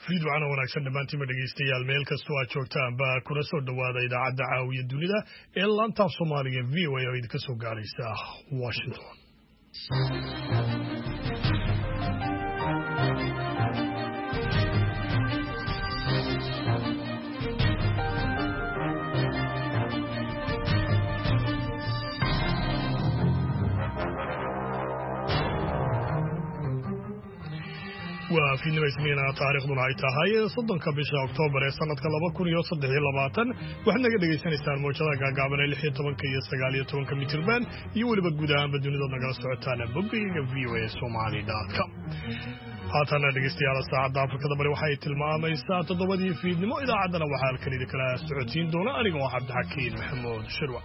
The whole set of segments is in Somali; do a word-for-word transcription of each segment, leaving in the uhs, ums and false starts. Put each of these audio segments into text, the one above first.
fiid waxaana wanaagsan dhammaantiinba dhegaystayaal meel kastoo aad joogtaan baa kuna soo dhowaada idaacadda caawiya dunida ee laantaaf soomaaliga v o a oo idinka soo gaaraysa washington waa fiidnimo isniina taariikhduna ay tahay soddonka bisha oktoobar ee sanadka laba kun iyo saddex iyo labaatan waxaad naga dhegaysanaysaan mawjadaha gaagaaban ee lix iyo tobanka iyo sagaal iyo tobanka mitirban iyo weliba guud ahaanba dunidood nagala socotaan bogayga v o a somali dot com haatana dhegaystayaal saacadda afrikada bari waxay tilmaamaysaa toddobadii fiidnimo idaacaddana waxaa halkan idinkala socotiin doona aniga oo cabdixakiin maxamuud shirwa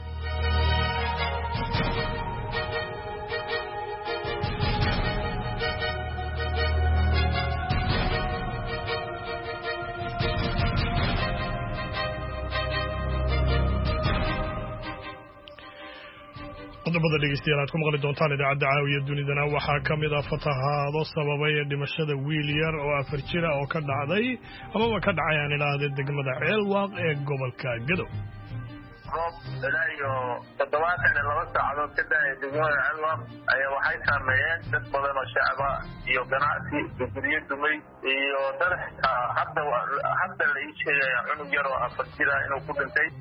qodobada dhegeystayaal aad ku maqli doontaan idaacadda caawiya dunidana waxaa ka mid ah fatahaado sababay dhimashada wiil yar oo afar jira oo ka dhacday amaba ka dhacay aan idhaahdee degmada ceelwaaq ee gobolka gadow roob ilaa iyo toddobaatan iyo laba saacadood ka da-ay degmada ceelwaaq ayaa waxay saameeyeen dad badan oo shacaba iyo ganacsi guryo dumay iyo dad hadda hadda la ii sheegaya cunug yar oo afar jira inuu ku dhintay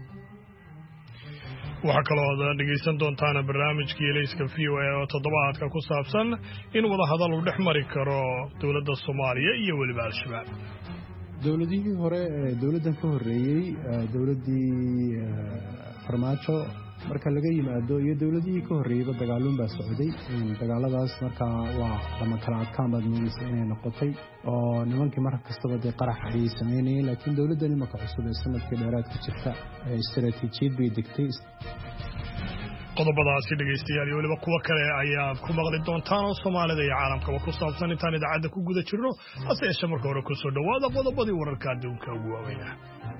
waxaa kaloo ad dhegaysan doontaan barnaamijkii elayska v o a oo toddobaadka ku saabsan in wadahadal uu dhex mari karo dowladda soomaaliya iyo weliba al-shabaab dowladihii hore ee dowladdan ka horreeyey dowladdii farmaajo marka laga yimaado iyo dowladihii ka horreeyeyba dagaaluun baa socday dagaaladaas markaa waa lama kala adkaan baad moodaysa inay noqotay oo nimankii mar kastaba dee qarax ayay samaynayeen laakiin dowladdan imaka cusub ee sanadkii dheeraad ka jirta istaraatiijiyad bay degtay qodobadaasi dhegaystayaal iyo weliba kuwo kale ayaad ku maqli doontaan oo soomaalida iyo caalamkaba ku saabsan intaan idaacadda ku guda jirno hase yeeshee marka hore kusoo dhowaada qodobadii wararka adduunka ugu waaweynah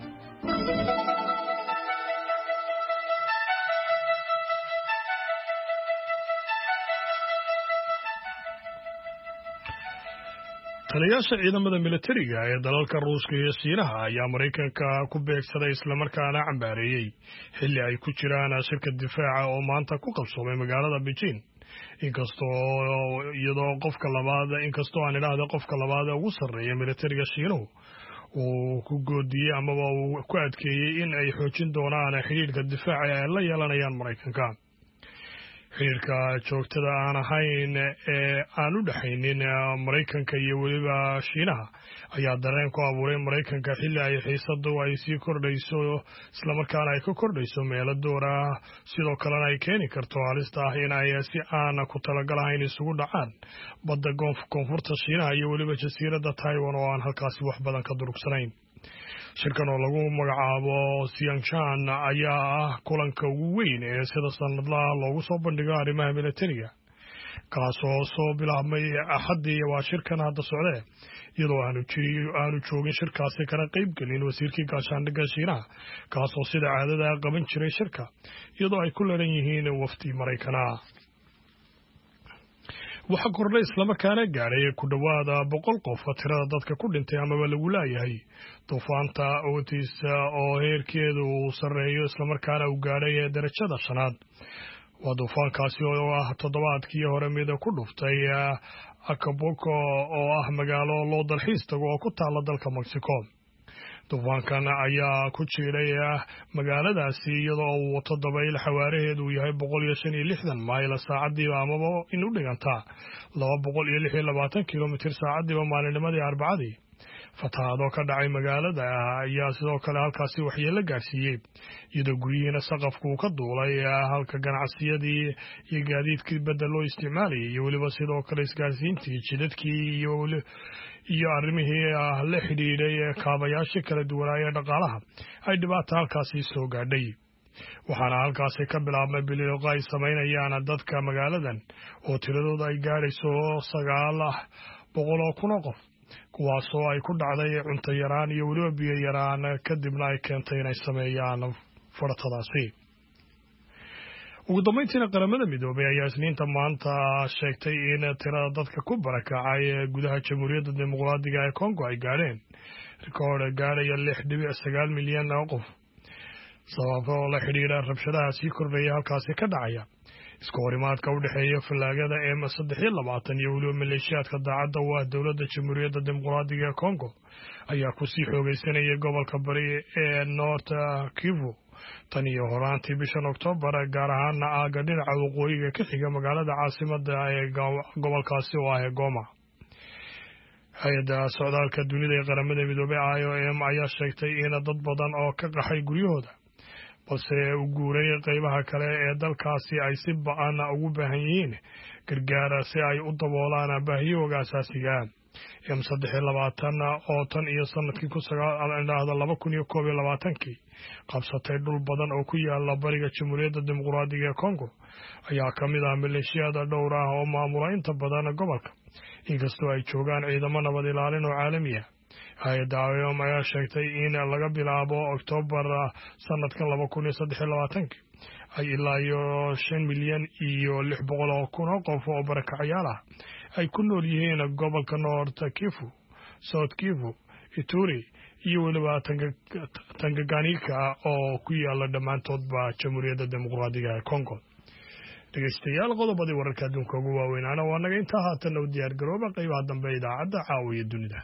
taliyaasha ciidamada militariga ee dalalka ruushka iyo shiinaha ayaa maraykanka ku beegsaday islamarkaana cambaareeyey xilli ay ku jiraan shirka difaaca oo maanta ku qabsoomay magaalada beijing inkastoo iyadoo qofka labaad inkastoo aan idhaahda qofka labaad ugu sarreeya militariga shiinuhu uu ku goodiyey amaba uu ku adkeeyey in ay xoojin doonaan xidhiidhka difaaca ay la yeelanayaan maraykanka xiriirka joogtada aan ahayn ee aan u dhexaynin maraykanka iyo weliba shiinaha ayaa dareen ku abuuray maraykanka xilli ay xiisadu ay sii kordhayso islamarkaana ay ka kordhayso meelo door ah sidoo kalena ay keeni karto halista ah in ay si aan ku talagalahayn isugu dhacaan badda koonfurta shiinaha iyo weliba jasiiradda taiwan oo aan halkaasi wax badan ka durugsanayn shirkan oo lagu magacaabo siyangshan ayaa ah kulanka ugu weyn ee sida sanadlaha loogu soo bandhigo arrimaha militariga kaasoo soo bilaabmay axaddii waa shirkan hadda socdee iyadoo aanu jiri aanu joogin shirkaasi kana qayb gelin wasiirkii gaashaandhigga shiinaha kaasoo sida caadada qaban jiray shirka iyadoo ay ku leeran yihiin wafdi maraykana waxaa kordhay islamarkaana gaadhay ku dhowaada boqol qof tirada dadka ku dhintay amaba lagu laayahay duufaanta otis oo heerkeedu uu sarreeyo islamarkaana uu gaadhay darajada shanaad waa duufaankaasi oo ah toddobaadkii hore mid ku dhuftay acapulco oo ah magaalo loo dalxiis tago oo ku taala dalka mexico duufaankan ayaa ku jiiray magaaladaasi iyadoo uu wato dabayl xawaaraheedu uu yahay boqol iyo shan iyo lixdan mayl saacadiiba amaba in u dhigantaa laba boqol iyo lix iyo labaatan kilomitir saacadiiba maalinimadii arbacadii fatahaadoo ka dhacay magaalada ayaa sidoo kale halkaasi waxyeelo gaarsiiyey iyadoo guryihiina saqafku uu ka duulay halka ganacsiyadii iyo gaadiidkii badda loo isticmaalayay iyo weliba sidoo kale isgaarsiintii jidadkii iyo iyo arrimihii la xidhiidhay kaabayaashii kala duwanaaye dhaqaalaha ay dhibaata halkaasi soo gaadhay waxaana halkaasi ka bilaabmay biliiqo ay samaynayaan dadka magaaladan oo tiradooda ay gaadhayso sagaal boqol oo kun oo qof kuwaasoo ay ku dhacday cunto yaraan iyo weliba biyo yaraan kadibna ay keentay inay sameeyaan faratadaasi ugu dambeyntiina qaramada midoobay ayaa isniinta maanta sheegtay in tirada dadka ku barakacay ee gudaha jamhuuriyadda dimuqraadiga ee Congo ay gaadheen rikoodh gaadhaya lix dhibic sagaal milyan oo qof sababo la xidhiidha rabshadaha sii kordhaya halkaasi ka dhacaya isku horimaadka u dhexeeya fallaagada M saddex iyo labaatan iyo weliba maleeshiyaadka daacadda u ah dowladda jamhuuriyadda dimuqraadiga ee Congo ayaa ku sii xoogaysanaya gobolka bari ee North Kivu tan iyo horaantii bishan Oktoobar gaar ahaan aaga dhinaca waqooyiga ka xiga magaalada caasimadda ee gobolkaasi oo ah Goma. Hay'adda socdaalka dunida ee qaramada midoobay I O M ayaa sheegtay in dad badan oo ka qaxay guryahooda balse u guuray qaybaha kale ee dalkaasi ay si ba'an ugu baahan yihiin gargaar si ay u daboolaan baahiyooga asaasiga ah. M saddex iyo labaatan oo tan iyo sanadkii ku sagaal laba kun iyo koob iyo labaatankii qabsatay dhul badan oo ku yaala bariga jamhuuriyadda dimuqraadiga ee Congo ayaa ka mid ah maleeshiyada dhowr ah oo maamula inta badan gobolka inkastoo ay joogaan ciidamo nabad ilaalin oo caalami ah. Hay'adda I O M ayaa sheegtay in laga bilaabo Oktoobar sanadkan laba kun iyo saddex iyo labaatankii ay ilaa iyo shan milyan iyo lix boqol oo kun oo qof oo barakacayaal ah ay ku nool yihiin gobolka North Kivu, South Kivu, Ituri iyo weliba Tanganyika oo ku yaala dhammaantoodba jamhuuriyadda dimuqraadiga ee Congo. dhegeystayaal qodobadii wararka adduunka ugu waaweynaana waa naga intaa haatan u diyaar garooba qaybaha dambe idaacadda caawiya dunida.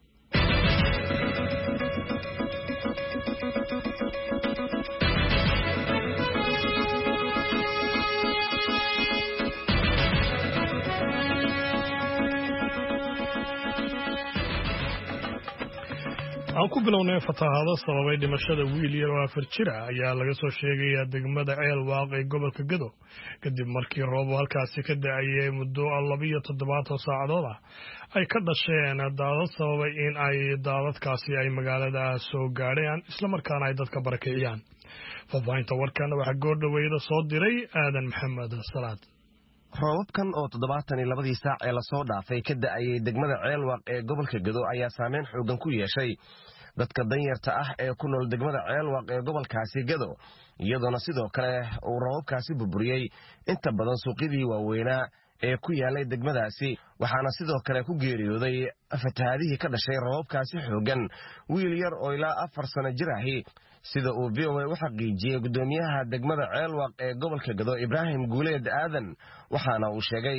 aan ku bilownay fatahaado sababay dhimashada wiil yar oo afar jir ah ayaa laga soo sheegayaa degmada Ceelwaaq ee gobolka Gedo kadib markii roob halkaasi ka da'ayay muddo laba iyo toddobaatan saacadood ah ay ka dhasheen daadad sababay in ay daadadkaasi ay magaalada soo gaadheen isla markaana ay dadka barakiciyaan. Faafahinta warkan waxaa goordhaweeyda soo diray Aadan Maxamed Salaad. roobabkan oo toddobaatan iyo labadii saac ee lasoo dhaafay ka da'ayay degmada Ceelwaaq ee gobolka Gedo ayaa saameyn xoogan ku yeeshay dadka danyarta ah ee ku nool degmada Ceelwaaq ee gobolkaasi Gedo iyadoona sidoo kale uu roobabkaasi burburiyey inta badan suuqyadii waaweynaa ee ku yaalay degmadaasi waxaana sidoo kale ku geeriyooday fatahaadihii ka dhashay roobabkaasi xoogan wiil yar oo ilaa afar sano jir ahi sida uu V O A u xaqiijiyey gudoomiyaha degmada Ceelwaaq ee gobolka Gedo Ibraahim Guuleed Aadan waxaana uu sheegay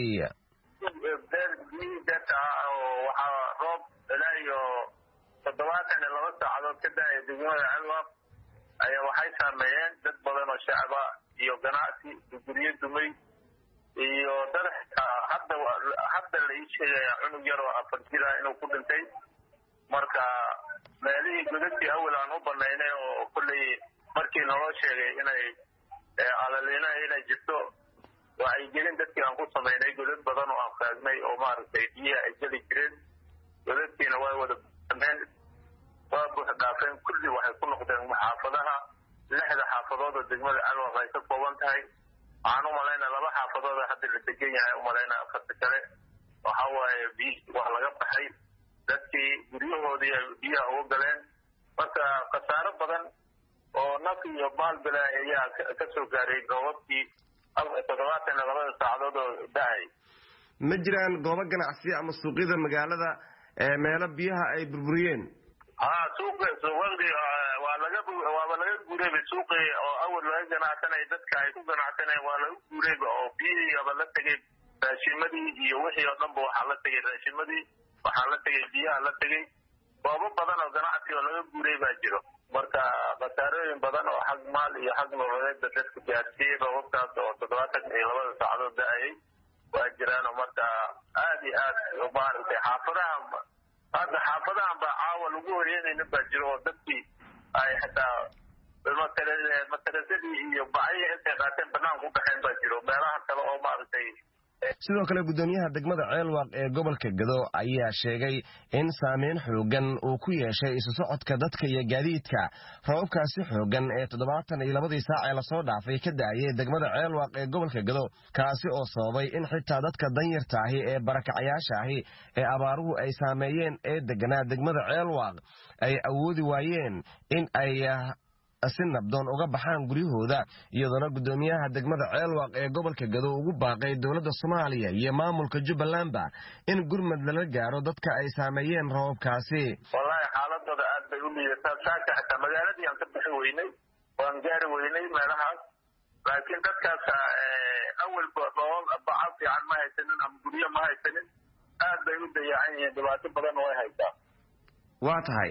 roob ilaayo toddobaatan iyo laba saacadood ka da'ay degmada Ceelwaaq ayaa waxay saameeyeen dad badan oo shacaba iyo ganacsi guryo dumay iyo dad hadda hadda la ii sheegaya cunug yar oo afar jir ah inuu ku dhintay marka meelihii godadkii awal aan u banaynay oo kulley markii naloo sheegay inay alaliina inay jirto waxay gelin dadkii aan ku samaynay godad badan oo aan faagnay oo maaragtay biyaha ay geli jireen godadkiina way wada bameen waa buux dhaafeen kulli waxay ku noqdeen xaafadaha lixda xaafadood oo degmada Ceelwaaq ay ka kooban tahay waxaan u malaynaa laba xaafadood hadda la degan yahay u malaynaa afarta kale waxa waaye waa laga baxay dadkii guryahoodii ay biyaha uga galeen marka khasaaro badan oo naf iyo maal bila ayaa ka soo gaaray roobabkii toddobaatan iyo labada saacadood oo da'ay. ma jiraan goobo ganacsi ama suuqyada magaalada ee meelo biyaha ay burburiyeen? haa suuqa suuqadii waa laga waaba laga guuray suuqii oo awal laga ganacsanay dadka ay ku ganacsanayeen waa laga guuray oo biyihii la tagay raashimadii iyo wixii oo dhanba waxaa la tagay raashimadii waxaa la tagay biyaha la tagay goobo badan oo ganacsi oo laga guuray baa jiro marka khasaarooyin badan oo xag maal iyo xag nololeed dadka gaarsiiyey roobabkaas oo toddobaatan iyo labada saacadood da'ayay waa jiraan marka aad iyo aad maaragtay xaafadaha hadda xaafadahan baa caawa lagu horeynayna baa jiro oo dadkii ay xitaa matarasadii iyo bacayii intay qaateen banaanka u baxeen baa jiro meelaha kale oo maaragtay. sidoo kale gudoomiyaha degmada Ceelwaaq ee gobolka Gedo ayaa sheegay in saameyn xoogan uu ku yeeshay isu socodka dadka iyo gaadiidka roobabkaasi xoogan ee toddobaatan iyo labadii saac ee lasoo dhaafay ka da'ayay degmada Ceelwaaq ee gobolka Gedo kaasi oo sababay in xitaa dadka danyarta ahi ee barakacayaasha ahi ee abaaruhu ay saameeyeen ee deganaa degmada Ceelwaaq ay awoodi waayeen in ay si nabdoon uga baxaan guryahooda iyadoona gudoomiyaha degmada Ceelwaaq ee gobolka Gado ugu baaqay dowladda Soomaaliya iyo maamulka Jubbaland in gurmad lala gaaro dadka ay saameeyeen roobkaasi. wallahi xaaladooda aad bay u liidataa saaka xataa magaaladii aan ka bixi weynay waan gaari weynay meelahaas laakiin dadkaas awal boqol bacad fiican ma haysanin ama guryo ma haysanin aad bay u dayacan yihiin dhibaato badan oo ay haysaa. waa tahay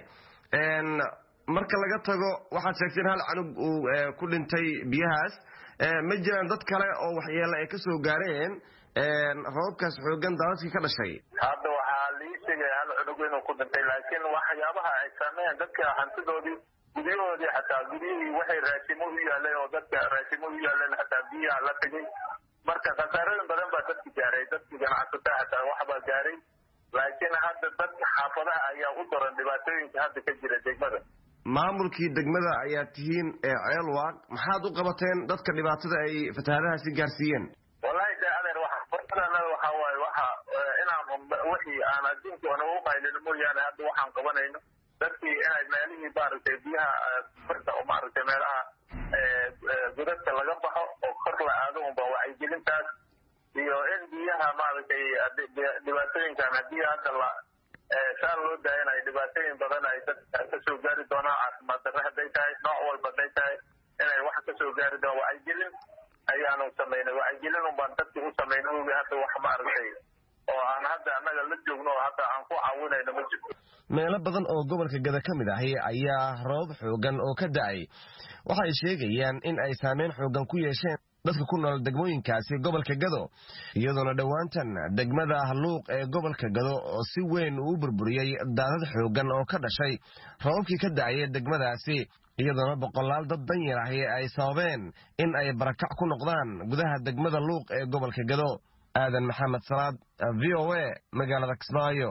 marka laga tago waxaad sheegteen hal canug uu ku dhintay biyahaas ma jiraan dad kale oo waxyeelo ay ka soo gaareen roobkaas xoogan daadadkii ka dhashay? hadda waxaa lii sheegay hal cunug inuu ku dhintay laakiin waxyaabaha ay saameeyeen dadka hantidoodii guryahoodii xataa guryihii waxay raashimo u yaaleen oo dadka raashimo u yaaleen xataa biyaha la tegay marka khasaarooyin badan baa dadki gaaray dadki ganacsataa xataa waxbaa gaaray laakiin hadda dadka xaafadaha ayaa u daran dhibaatooyinka hadda ka jira degmada. maamulkii degmada ayaa tihiin ee Ceelwaaq maxaad u qabateen dadka dhibaatada ay fatahaadahaasi gaarsiiyeen? wallahi de adeer waxa farqadana waxa waaye waxa inaan wixii aan adduunka aan ugu qaylin mooyaane hadda waxaan qabanayno dadkii inay meelihii maaragtay biyaha farta oo maaragtay meelaha godadka laga baxo oo kor la aado unba wacyigelintaas iyo in biyaha maaragtay dhibaatooyinkan haddii hadda la saan loo daayanayo dhibaatooyin badan ay dadka ka soo gaari doonaan caafimaad darre hadday tahay nooc walba hadday tahay inay wax ka soo gaari doonaan wacyigelin ayaanu samaynay wacyigelin unbaan dadkii u samaynay ogi hadda wax maaragtay oo aan hadda annaga la joogno oo hadda aan ku caawinayno ma jirto. meelo badan oo gobolka Gado ka mid ahi ayaa roob xoogan oo ka da'ay waxay sheegayaan in ay saameyn xoogan ku yeesheen dadka ku nool degmooyinkaasi gobolka Gado iyadoona dhowaantan degmada Luuq ee gobolka Gado oo si weyn u burburiyay daadad xoogan oo ka dhashay roobkii ka da'ay degmadaasi iyadoona boqolaal dad danyar ah ay sababeen in ay barakac ku noqdaan gudaha degmada Luuq ee gobolka Gado. aadan maxamed salaad V O A magaalada Kismaayo.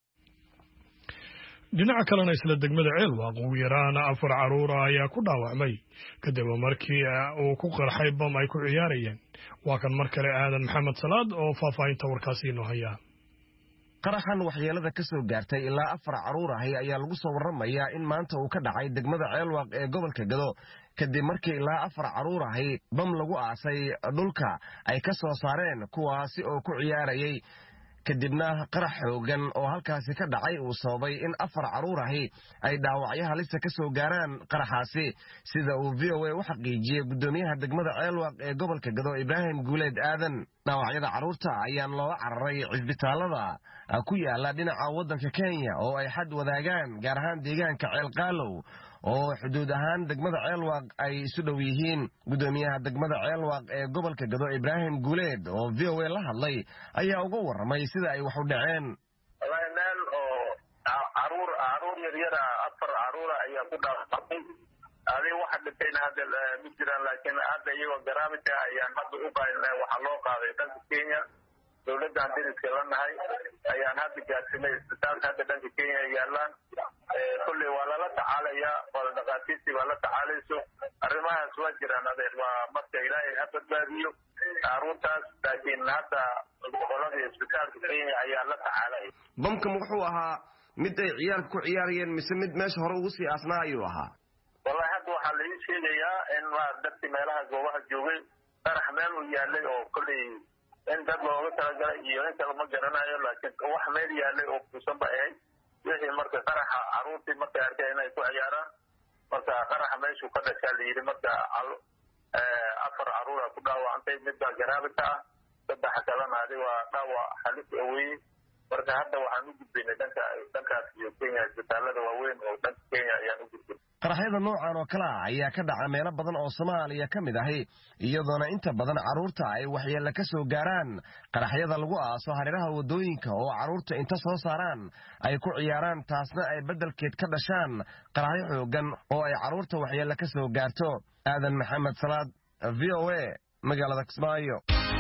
dhinaca kalena isla degmada Ceelwaaq ugu yaraan afar caruur ayaa ku dhaawacmay kadib markii uu ku qarxay bam ay ku ciyaarayeen. waa kan mar kale aadan maxamed salaad oo faahfaahinta warkaasi inoo haya. qaraxan waxyeelada ka soo gaartay ilaa afar caruur ah ayaa lagu soo waramayaa in maanta uu ka dhacay degmada Ceelwaaq ee gobolka Gado kadib markii ilaa afar caruur ah bam lagu aasay dhulka ay ka soo saareen kuwaasi oo ku ciyaarayay kadibna qarax xoogan oo halkaasi ka dhacay uu sababay in afar caruur ah ay dhaawacyo halis ka soo gaaraan qaraxaasi sida uu V O A u xaqiijiyay gudoomiyaha degmada Ceelwaaq ee gobolka Gado Ibraahim Guuleed Aadan. dhaawacyada caruurta ayaa loo cararay cisbitaalada ku yaala dhinaca wadanka Kenya oo ay xad wadaagaan gaar ahaan deegaanka Ceelqaalow oo xuduud ahaan degmada Ceelwaaq ay isu dhow yihiin. gudoomiyaha degmada Ceelwaaq ee gobolka Gado Ibraahim Guuleed oo V O A la hadlay ayaa uga waramay sida ay wax u dhaceen. wallahi meel oo caruur caruur yar yar afar caruur ayaa ku dhaawacmay adii waxa dhintayna hadda ma jiraan laakiin hadda iyagoo garaabita ayaan hadda u qaylnay waxaa loo qaaday dhanka Kenya dowladda diriska la nahay ayaan hadda gaarsinay isbitaalka hadda dhanka Kenya yaalaan kulli waa lala tacaalayaa wala dhaqaatiirtii baa la tacaalayso arrimahaas waa jiraan adeer waa marka ilaahay ha badbaadiyo caruurtaas laakiin hadda goboladii isbitaalka Kenya ayaa la tacaalaya. bamkan wuxuu ahaa mid ay ciyaarka ku ciyaarayeen mise mid meesha hore ugu sii aasnaa ayuu ahaa? wallahi hadda waxaa la ii sheegayaa in dadkii meelaha goobaha joogay qarax meel uu yaalay oo kolley in dad looga talagalay iyo in kale ma garanayo laakiin wax meel yaalay oo kuusan ba ahayd wixii marka qaraxa caruurtii markay arkeen inay ku ciyaaraan marka qaraxa meeshuu ka dhashaa la yidhi marka afar caruura ku dhaawacantay mid baa garaabita ah saddex kalena adi waa dhaawac halis aweye marka hadda waxaan u gudbaynay dhanka dhankaas iyo Kenya isbitaalada waaweyn oo dhanka Kenya ayaan u gudbay. qaraxyada noocan oo kale ah ayaa ka dhaca meelo badan oo Soomaaliya ka mid ahi iyadoona inta badan caruurta ay waxyeello ka soo gaaraan qaraxyada lagu aaso hareeraha wadooyinka oo caruurta inta soo saaraan ay ku ciyaaraan taasna ay beddelkeed ka dhashaan qaraxyo xoogan oo ay caruurta waxyeello ka soo gaarto. aadan maxamed salaad V O A magaalada Kismaayo.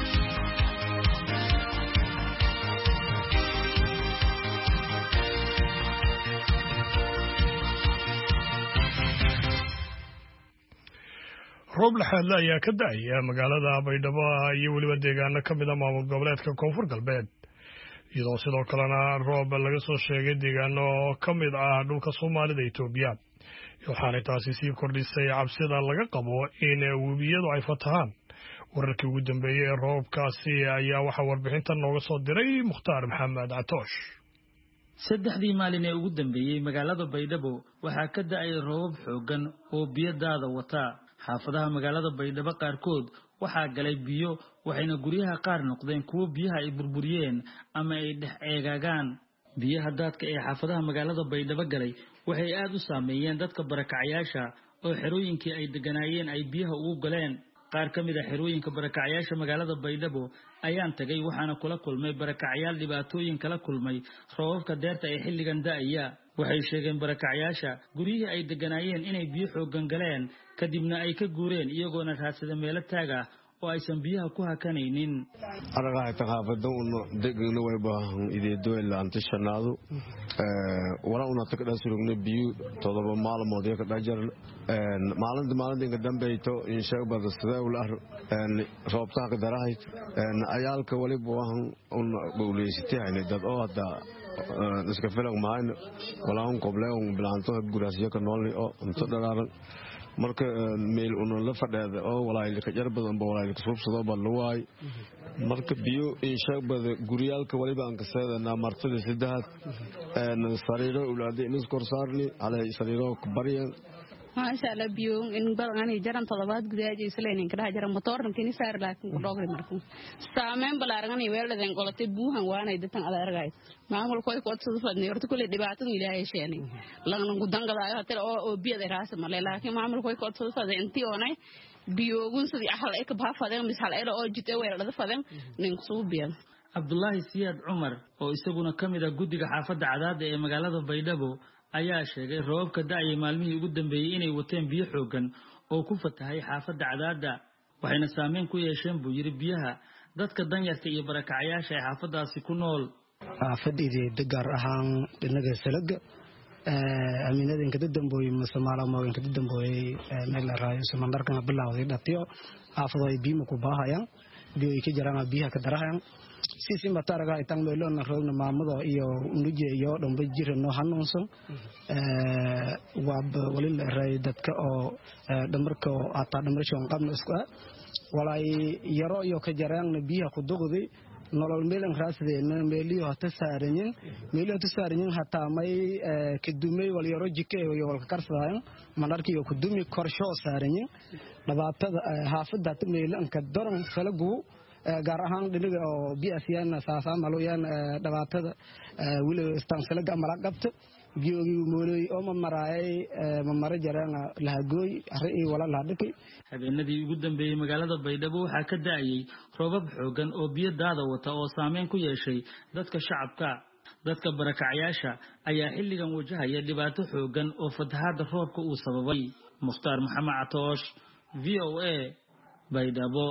roob laxaadle ayaa ka da'aya magaalada Baydhabo iyo weliba deegaano ka mid ah maamul goboleedka Koonfur Galbeed iyadoo sidoo kalena roob laga soo sheegay deegaano ka mid ah dhulka Soomaalida Itoobiya. waxaanay taasi sii kordhisay cabsida laga qabo in webiyadu ay fatahaan. wararkii ugu dambeeyey ee roobkaasi ayaa waxaa warbixintan nooga soo diray Mukhtaar Maxamed Catoosh. saddexdii maalin ee ugu dambeeyey magaalada Baydhabo waxaa ka da'ay roobab xoogan oo biyo daada wata. xaafadaha magaalada Baydhabo qaarkood waxaa galay biyo, waxayna guryaha qaar noqdeen kuwo biyaha ay burburiyeen ama ay dhex eegaagaan. biyaha daadka ee xaafadaha magaalada Baydhabo galay waxay aad u saameeyeen dadka barakacayaasha oo xerooyinkii ay deganaayeen ay biyaha ugu galeen. qaar ka mid ah xerooyinka barakacayaasha magaalada Baydhabo ayaan tagay, waxaana kula kulmay barakacayaal dhibaatooyin kala kulmay roobabka deerta ee xilligan da'aya. waxay sheegeen barakacayaasha guryihii ay deganaayeen inay biyo xoogan galeen, kadibna ay ka guureen iyagoona raadsada meelo taag ah oo aysan biyaha ku hakanaynin. aragay taqaafada uu degayno way baahan ideedo ilaa inta shanaadu ee wala una taqada surugna biyo todoba maalmood ka dhajar een maalinta maalinta inga dambeeyto in shay bada sida uu la een roobta ka darahay een ayaalka wali baahan una bowleysitay dad oo hada iska filan maan wala un qobleen bilaanto guraasiyo ka nool oo inta dararan marka meel una la fadhada oo walaal ka jar badan ba walaal ka suubsado ba luwaay marka biyo in shaabada guriyalka waliba aan ka saadana martada saddex een sariiro ulaade in iskor saarni halay sariiro bariyan ma sha Allah biyo in badan jaran toddobaad gudaha isleeyeen ka jaran motorna kini saar laakiin ku dhogay markuu saameyn balaaran ay weerareen qolatay buuhan waanay dadkan ala argay maamul koy kood soo fadnay horta kulli dhibaato ilaahay sheelay laana ku dangalaayo hata oo biyada raas ma laakiin maamul koy kood soo fadnay intii oonay biyo gun sidii ahal ay ka baafadeen misal ay oo jitay weerarada fadeen nin soo biyan Abdullahi Siyaad Umar oo isaguna kamid ah guddiga xaafadda Cadaada ee magaalada Baydhabo ayaa sheegay roobka da'ay maalmihii ugu dambeeyay inay wateen biyo xoogan oo ku fatahay xaafadda Cadaada, waxayna saameyn ku yeesheen buu yiri biyaha dadka danyarta iyo barakacayaasha ee xaafadaasi ku nool. xaafadii gaar ahaan dhinaga salaga ee aaminada in ka dambeeyay Soomaaliya ma in ka dambeeyay meel la raayo samandarkan bilowday dhatiyo xaafado ay biyo ku baahayaan biyo ay ka jaraan biyaha ka darayaan si si mataraga ay tan meelo na roogna maamado iyo unuje iyo dhanba jirno hanuunsan ee waab walil ray dadka oo dhamarka ata dhamarshon qabna isku walay yaro iyo ka jaraan biyaha ku duqday nolol meelan raasdeena meeliyo hata saaranyin meeliyo hata saaranyin hata may ka dumay wal yaro jike iyo wal karsadaan manarkiyo ku dumi korsho saaranyin dhibaatada xaafadda meelan ka daran salagu gaar ahaan dhinaga oo biyaasiyana saasa malooyan dhibaatada wili istansalaga mala qabto biyogi moolay oo ma maraay ma mara jarana la gooy arii wala la dhikay. habeenadii ugu dambeeyay magaalada Baydhabo waxaa ka da'ayay roobab xoogan oo biyo daada wata oo saameyn ku yeeshay dadka shacabka. dadka barakacayaasha ayaa xilligan wajahaya dhibaato xoogan oo fatahaada roobka uu sababay. Mukhtaar Maxamed Catoosh, V O A, Baydhabo.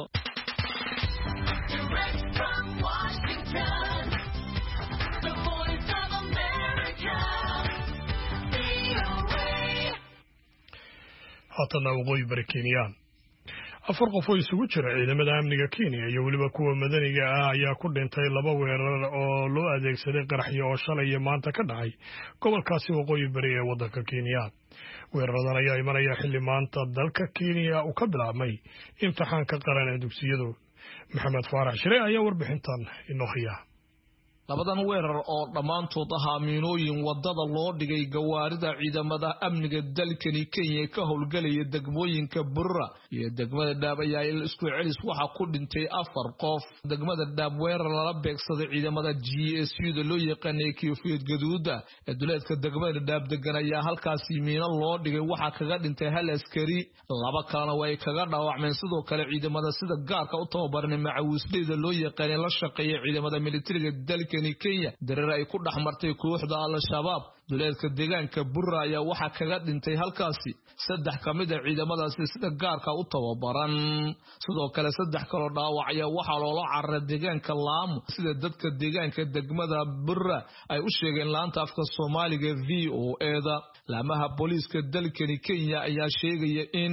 haatana waqooyi bari Kenya afar qof oo isugu jira ciidamada amniga Kenya iyo waliba kuwa madaniga ah ayaa ku dhintay laba weerar oo loo adeegsaday qaraxyo oo shalay maanta ka dhacay gobolkaasi waqooyi bari ee waddanka Kenya. weeraradan ayaa imanaya xilli maanta dalka Kenya uu ka bilaabmay imtixaanka qaran ee dugsiyada. Maxamed Faarax Shire ayaa warbixintan inoo haya. labadan weerar oo dhamaantood ahaa miinooyin wadada loo dhigay gawaarida ciidamada amniga dalkani Kenya ka howlgalaya degmooyinka Burra iyo degmada Dhaab ayaa isku celis waxa ku dhintay afar qof. degmada Dhaab weerar la beegsaday ciidamada G S U-da loo yaqaanay Koofiyad Gaduuda ee duleedka degmada Dhaab deganaya halkaasi miino loo dhigay waxa kaga dhintay hal askari, laba kalena way kaga dhaawacmeen. sidoo kale ciidamada sida gaarka u tababaran macawisleyda loo yaqaanay la shaqeeya ciidamada militariga dalka Kenya dareer ay ku dhaxmartay kooxda Al-Shabaab duleedka deegaanka Burra ayaa waxa kaga dhintay halkaasi saddex kamid ah ciidamadaasi sida gaarka u tababaran. sidoo kale saddex kale dhaawac ayaa waxa loola cararay deegaanka Laam sida dadka deegaanka degmada Burra ay u sheegeen laanta afka Soomaaliga V O A da. laamaha booliiska dalkani Kenya ayaa sheegaya in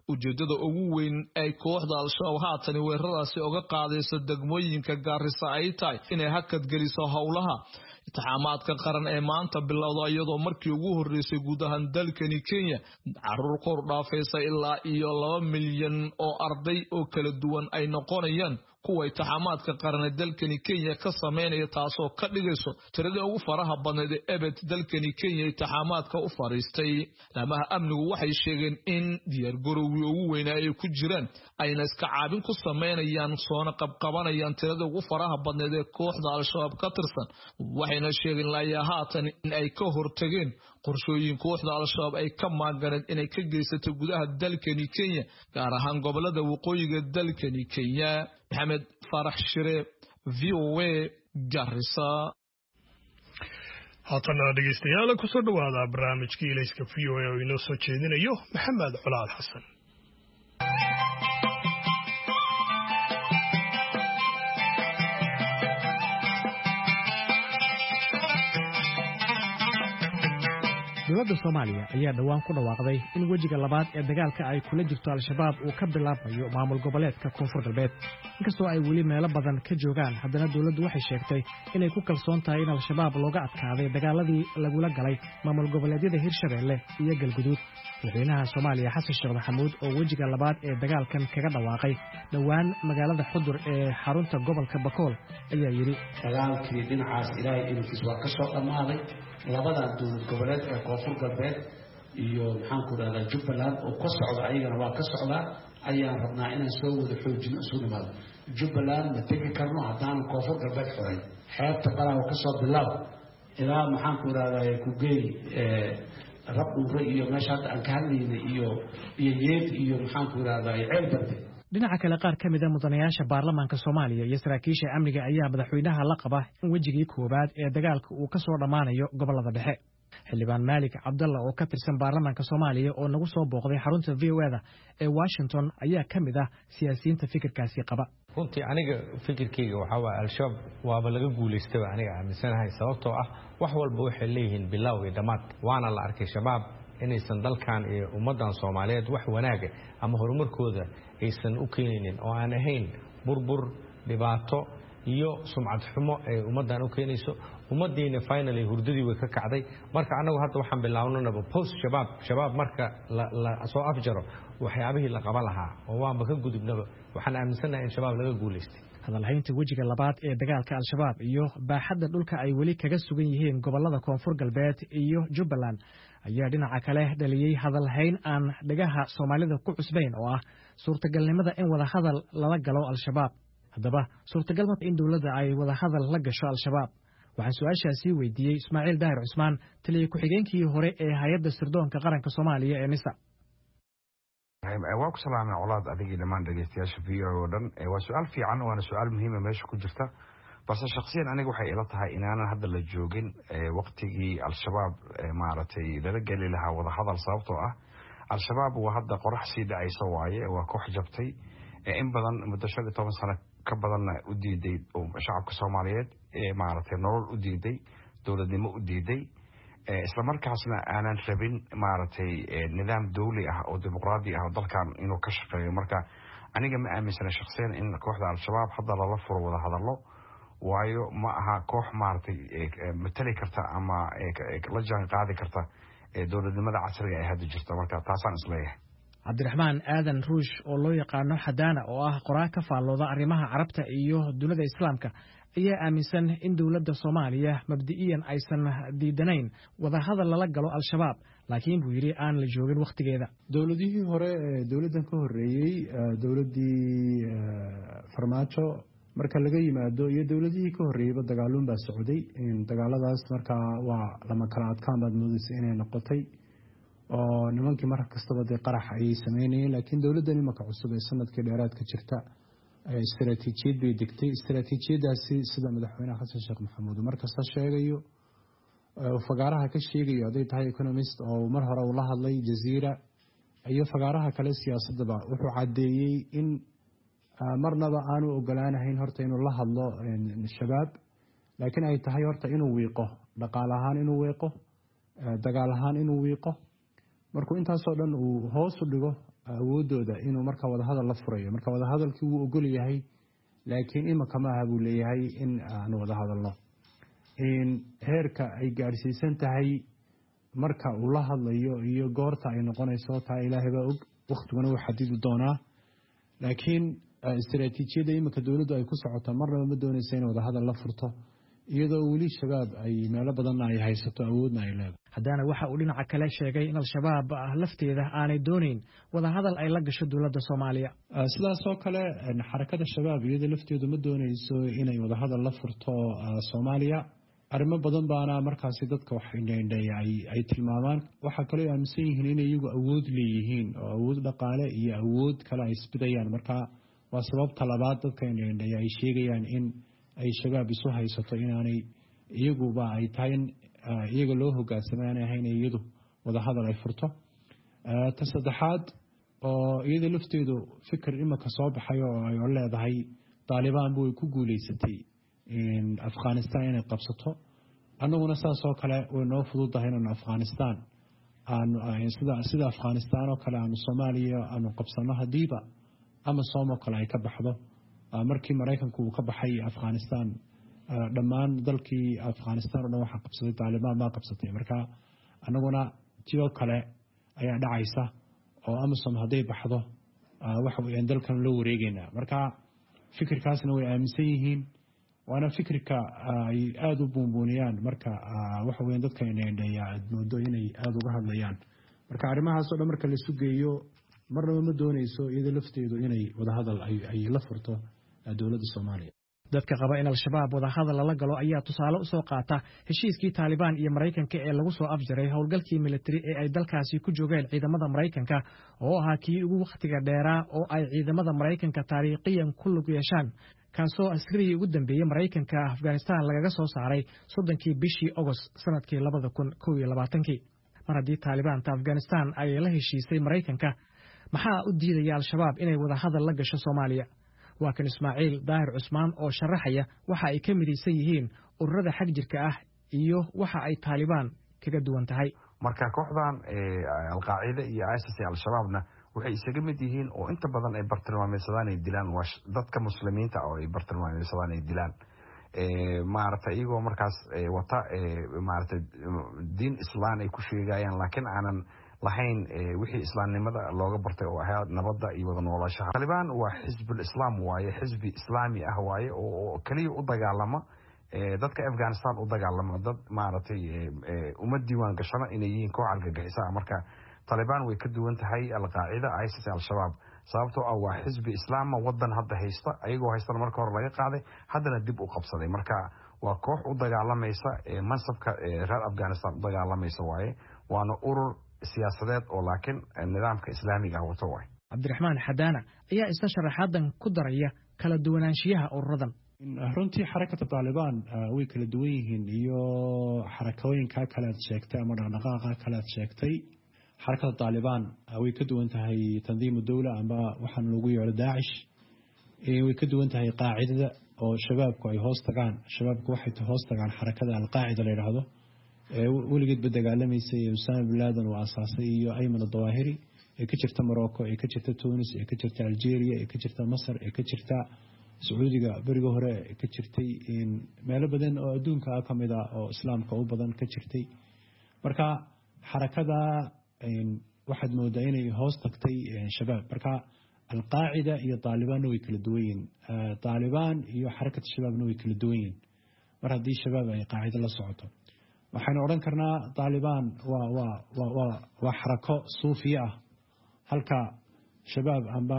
ujeedada ugu weyn ay kooxda al-shabaab haatan weeraradaasi uga qaadayso degmooyinka Gaarisa ay tahay inay hakad geliso howlaha imtixaamaadka qaran ee maanta bilowda iyadoo markii ugu horeysay guud ahaan dalkani Kenya caruur kor dhaafaysa ilaa iyo laba milyan oo arday oo kala duwan ay noqonayaan kuwa imtixaamaadka qaran ee dalkani Kenya ka sameynaya taasoo ka dhigayso tirada ugu faraha badneed ee ebed dalkani Kenya imtixaamaadka u fariistay lamaha amnigu waxay sheegeen in diyaar garowgii ugu weynaa ay ku jiraan ayna iska caabin ku sameynayaan soona qabqabanayaan tirada ugu faraha badneed ee kooxda al-shabaab ka tirsan waxayna sheegeen ilaa haatan in ay ka hortageen qorshooyin kooxda al-shabaab ay ka maaganeen inay ka geysato gudaha dalkani Kenya gaar ahaan gobolada waqooyiga dalkani Kenya Maxamed Farax Shire V O A Garissa haatana dhegeystayaal ku soo dhawaada barnaamijkii ilayska V O A oo inoo soo jeedinayo Maxamed Culaal Xasan dowladda Soomaaliya ayaa dhawaan ku dhawaaqday in wajiga labaad ee dagaalka ay kula jirto al-shabaab uu ka bilaabayo maamul goboleedka Koonfur Galbeed inkastoo ay weli meelo badan ka joogaan haddana dowladdu waxay sheegtay inay ku kalsoon tahay in al-shabaab looga adkaaday dagaaladii lagula galay maamul goboleedyada Hirshabeelle iyo Galguduud madaxweynaha Soomaaliya Xasan Sheekh Maxamuud oo wajiga labaad ee dagaalkan kaga dhawaaqay dhawaan magaalada Xudur ee xarunta gobolka Bakool ayaa yiri dagaalkii dhinacaas Ilaahay inkiis waa ka soo dhamaaday labada dowlad goboleed ee Koonfur Galbeed iyo maxaan ku raadaa Jubbaland oo ka socda ayagana waa ka socda ayaan rabnaa inaan soo wada xoojino isu nimaado Jubbaland ma tegi karno haddaan Koonfur Galbeed xoray xeebta qaraha ka soo bilaab ilaa maxaan ku raadaa ku geey ee rab dhur iyo meesha hadda aan ka hadlaynay iyo iyo yeed iyo maxaan ku raadaa ceel barde dhinaca kale qaar ka mid ah mudanayaasha baarlamaanka Soomaaliya iyo saraakiisha amniga ayaa madaxweynaha la qaba in wajigii koobaad ee dagaalka uu ka soo dhamaanayo gobolada dhexe xildhibaan Malik Abdalla oo ka tirsan baarlamaanka Soomaaliya oo nagu soo booqday xarunta V O A ee Washington ayaa ka mid ah siyaasiyiinta fikirkaasi qaba runtii aniga fikirkayga waxa waa al-shabaab waaba laga guuleystay aniga aaminsanahay sababtoo ah wax walba waxay leeyihiin bilow iyo dhamaad waana la arkay shabaab inaysan dalkan iyo ummadan Soomaaliyeed wax wanaaga ama horumarkooda aysan u keenin oo aan ahayn burbur dhibaato iyo sumcad xumo ay ummadan u keenayso ummadiina finally hurdadii way ka kacday marka anagu hadda waxaan bilaabnaa post shabaab shabaab marka la soo afjaro waxyaabihii la qaban lahaa oo waanba ka gudubnaba waxaan aaminsanahay in shabaab laga guuleystay hadalhaynta wajiga labaad ee dagaalka al-shabaab iyo baaxadda dhulka ay weli kaga sugan yihiin gobolada Koonfur Galbeed iyo Jubbaland ayaa dhinaca kale dhaliyay hadalhayn aan dhagaha Soomaalida ku cusbayn oo ah suurtagalnimada in wada hadal lala galo al-shabaab haddaba suurtagal ma in dowladda ay wada hadal la gasho al-shabaab waxaan su'aashaasi weydiiyey Ismaaciil Daahir Cusmaan taliye ku-xigeenkii hore ee hay'adda sirdoonka qaranka Soomaaliya ee NISA waa ku salaamay colaad adigii dhammaan dhageystayaasha V O A oo dhan waa su'aal fiican waana su'aal muhiim ah meesha ku jirta balse shakhsiyan aniga waxay ila tahay inaanan hadda la joogin waqtigii al-shabaab maaragtay lala geli lahaa wada hadal sababtoo ah al-shabaab waa hadda qorax sii dhacaysa waaye waa koox jabtay in badan muddo shan iyo toban sano ka badanna u diiday shacabka Soomaaliyeed maaragtay nolol u diiday dowladnimo u diiday isla markaasna aanan rabin maaragtay nidaam dawli ah oo dimuqraadi ah dalkan inuu ka shaqeeyo marka aniga ma aaminsana shakhsiyan in kooxda al-shabaab hadda lala furo wada hadallo waayo ma aha koox maaragtay matali karta ama la jaan qaadi karta dowladnimada casriga ee hadda jirta marka taasaan isleeyahay Cabdiraxmaan Aadan Ruush oo loo yaqaano Xadaana oo ah qoraa ka faallooda arrimaha carabta iyo dunida islaamka ayaa aaminsan in dowladda Soomaaliya mabdi'iyan aysan diidanayn wada hadal lala galo al-shabaab laakiin buu yiri aan la joogin waqtigeeda dowladihii hore ee dowladdan ka horeeyay dowladdii farmaajo marka laga yimaado iyo dowladihii ka horeeyayba dagaaluun baa socday dagaaladaas marka waa lama kala adkaan baad moodaysa inay noqotay oo nimankii mar kastaba dee qarax ayay sameynayeen laakiin dowladdan imaka cusub ee sanadkii dheeraadka jirta istaraatiijiyad bay degtay istaraatiijiyadaasi sida madaxweynaha Xasan Sheekh Maxamuud markasta sheegayo fagaaraha ka sheegayo haday tahay economist oo mar hore uu la hadlay Jazeera iyo fagaaraha kale siyaasadaba wuxuu cadeeyay in marnaba aanu ogolaanahayn horta inuu la hadlo shabaab laakiin ay tahay horta inuu wiiqo dhaqaale ahaan inuu wiiqo dagaal ahaan inuu wiiqo markuu intaasoo dhan uu hoos u dhigo awoodooda inuu marka wadahadal la furayo marka wadahadalkii wuu ogol yahay laakiin imika maaha buu leeyahay in aanu wada hadalno heerka ay gaadhsiisan tahay marka uu la hadlayo iyo goorta ay noqonayso taa ilaahay baa og waktiguna uu xadidi doonaa laakiin istaraatiijiyada imika dowladdu ay ku socoto marnaba ma doonaysa in wadahadal la furto iyadoo weli shabaab ay meelo badanna ay haysato awoodna ay leedahay haddana waxa uu dhinaca kale sheegay in al-shabaab lafteeda aanay doonayn wadahadal ay la gasho dowladda soomaaliya sidaas oo kale xarakada shabaab iyada lafteedu ma doonayso inay wadahadal la furto soomaaliya arrimo badan baana markaasi dadka wax indhaindheeya ay tilmaamaan waxaa kaloo aaminsan yihiin inay iyagu awood leeyihiin oo awood dhaqaale iyo awood kale ay isbidayaan marka waa sababta labaad dadka indhaindheeya ay sheegayaan in ay shabaab isu haysato inaanay iyaguba ay tahay in iyaga loo hogaansamo aanay ahayn iyadu wadahadal ay furto ta saddexaad oo iyada lafteedu fikir imika soo baxay oo ay leedahay taalibaanbu way ku guuleysatay afghanistan inay qabsato annaguna saas oo kale way noo fududahay inaanu afghanistan aanu sida sida afghanistan oo kale aanu soomaaliya aanu qabsano hadiiba ama soom oo kale ay ka baxdo markii maraykanku uu ka baxay afghanistan dhammaan dalkii afghanistan oo dhan waxaa qabsaday taalibaan baa qabsatay marka annaguna tiyoo kale ayaa dhacaysa oo amisom hadday baxdo waxa weeyaan dalkan loo wareegaynaa marka fikirkaasna way aaminsan yihiin waana fikirka ay aada u buunbuuniyaan marka waxa weeyaan dadka indhaindheeya aad moodo inay aada uga hadlayaan marka arrimahaasoo dhan marka la isu geeyo marnaba ma doonayso iyada lafteedu inay wadahadal ay la furto dowladda soomaaliya dadka qaba in al-shabaab wadahadal lala galo ayaa tusaale u soo qaata heshiiskii taalibaan iyo maraykanka ee lagu soo afjaray howlgalkii militari ee ay dalkaasi ku joogeen ciidamada maraykanka oo ahaa kii ugu wakhtiga dheeraa oo ay ciidamada maraykanka taariikhiyan ku lug yeeshaan kaasoo askarigii ugu dambeeyey maraykanka afghanistan lagaga soo saaray soddonkii bishii ogost sanadkii labada kun kow iyo labaatankii mar haddii taalibaanta afghanistan ay la heshiisay maraykanka maxaa u diidaya al-shabaab inay wadahadal la gasho soomaaliya waa kan ismaaciil daahir cusmaan oo sharaxaya waxa ay ka midaysan yihiin ururada xag jirka ah iyo waxa ay taalibaan kaga duwan tahay marka kooxdan alqaacida iyo isis iyo al-shabaabna waxay isaga mid yihiin oo inta badan ay bartilmaameysadaan ay dilaan waa dadka muslimiinta oo ay bartilmaameysadaan ay dilaan maaragtay iyagoo markaas wata maaragtay diin islaan ay ku sheegayaan laakiin aanan lahayn wixii islaamnimada looga bartay oo ahaa nabadda iyo wada noolaanshaha taliban waa xisbul islaam waaye xisbi islaami ah waaye oo kaliya u dagaalama dadka afghanistan u dagaalama dad maaragtay uma diiwaan gashana inay yihiin koox argagixisa marka taliban way ka duwan tahay alqaacida isis al-shabaab sababtoo ah waa xisbi islaama wadan hadda haysta ayagoo haystana marka hore laga qaaday haddana dib u qabsaday marka waa koox u dagaalamaysa mansabka reer afghanistan u dagaalamaysa waaye waana urur siyaasadeed oo laakiin nidaamka islaamiga ah wato waay cabdiraxmaan xadaana ayaa isna sharaxaadan ku daraya kala duwanaanshiyaha ururadan runtii xarakada taalibaan way kala duwan yihiin iyo xarakooyinka kale aad sheegtay ama dhaqdhaqaaqa kale aad sheegtay xarakada taalibaan way ka duwan tahay tandiimu dowla amba waxaan lagu yeero daacish way ka duwan tahay qaacidada oo shabaabku ay hoos tagaan shabaabku waxay hoos tagaan xarakada alqaacida la yidhaahdo weligeedba dagaalamaysay usaama bin laden uu asaasay iyo ayman adawaahiri ee ka jirta morocco ee ka jirta tunis ee ka jirta algeria ee ka jirta masar ee ka jirta sacuudiga beriga hore ee ka jirtay meelo badan oo adduunka ka mid ah oo islaamka u badan ka jirtay marka xarakada waxaad moodaa inay hoos tagtay shabaab marka alqaacida iyo taalibaanna way kala duwan yihiin taalibaan iyo xarakada shabaabna way kala duwan yihiin mar haddii shabaab ay qaacida la socoto waxaynu odhan karnaa taalibaan waa waa waa waa waa xarako suufiya ah halka shabaab amba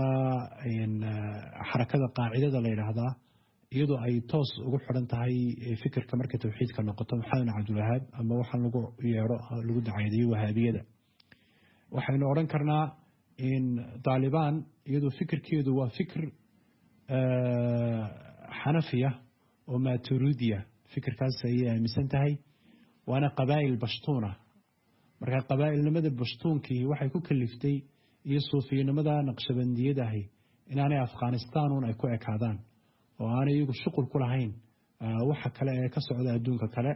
xarakada qaacidada la yidhaahdaa iyadoo ay toos ugu xidhan tahay fikirka marka tawxiidka noqoto maxamed cabdulwahaab amba waxaan lagu yeedho lagu dacayadeeyo wahaabiyada waxaynu odhan karnaa in taalibaan iyadoo fikirkeedu waa fikir xanafiya oo maturidiya fikirkaas ayay aaminsan tahay waana qabaa'il bashtuuna marka qabaa'ilnimada bashtuunkii waxay ku kaliftay iyo suufiyanimada naqshabandiyadahi inaanay afghanistan un ay ku ekaadaan oo aanay iyagu shuqul ku lahayn waxa kale ee ka socda adduunka kale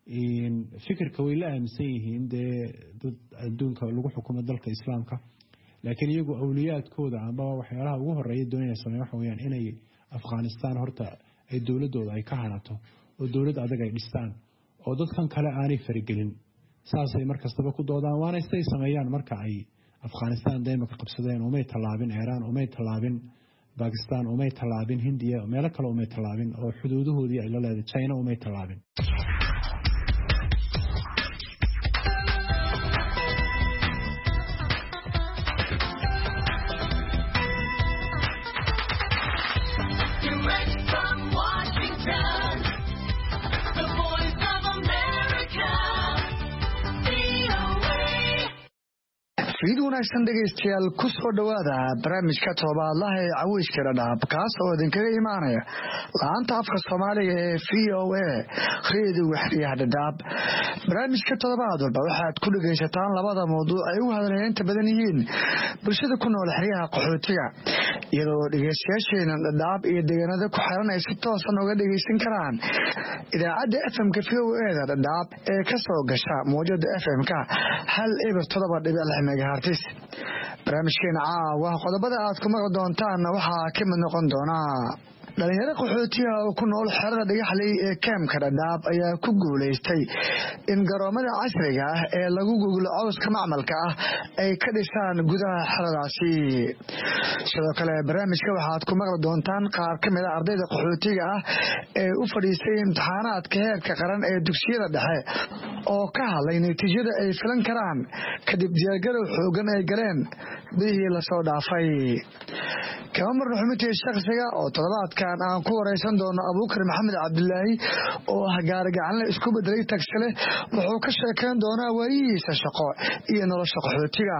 fikirka way la aaminsan yihiin dee dad adduunka lagu xukumo dalka islaamka laakiin iyagu awliyaadkooda amba waxyaalaha ugu horeeya doonaya sameeyaan waxa weeyaan inay Afghanistan horta ay dawladooda ay ka hanato oo dawlad adag ay dhistaan oo dadkan kale aanay farigelin saasay markastaba ku doodaan waana istay sameeyaan marka ay Afghanistan deema ka qabsadeen oo may talaabin Iran oo may talaabin Pakistan oo may talaabin Hindiya meel kale oo may talaabin oo xuduudahoodii ay la leedahay China oo may talaabin fiid wanaagsan dhegaystayaal ku soo dhawaada barnaamijka toddobaadlaha ee caweyska dhadhaab kaas oo idinkaga imaanaya laanta afka Soomaaliga ee V O A reedu waxriyaha dhadhaab barnaamijka toddobaad walba waxaad ku dhagaysataan labada mowduuc ay ugu hadlayaan inta badan yihiin bulshada ku nool xeryaha qaxootiga iyadoo dhagaystayaasheena dhadhaab iyo deegaanada ku xiran ay si toosan uga dhagaysan karaan idaacadda F M-ka V O A-da dhadhaab ee ka soo gasha mowjada F M-ka hal eber toddoba dhibic lix megahertz barnaamijkeena caawa qodobada aad ku maqli doontaan waxaa ka mid noqon doona dhalinyaro qaxootiga oo ku nool xerada dhagaxley ee kaamka dhadhaab ayaa ku guuleystay in garoomada casriga ah ee lagu goglo cawska macmalka ah ay ka dhisaan gudaha xeradaasi sidoo kale barnaamijka waxaad ku maqli doontaan qaar ka mid ah ardayda qaxootiga ah ee u fadhiistay imtixaanaadka heerka qaran ee dugsiyada dhexe oo ka hadlay natiijada ay filan karaan kadib diyaargarow xoogan ay galeen bihii lasoo dhaafay kama marno xubintii shakhsiga oo toddobaadkan aan ku wareysan doono Abuukar Maxamed Cabdulaahi oo ah gaargacanle isku bedelay tagsile wuxuu ka sheekeyn doonaa waayihiisa shaqo iyo nolosha qaxootiga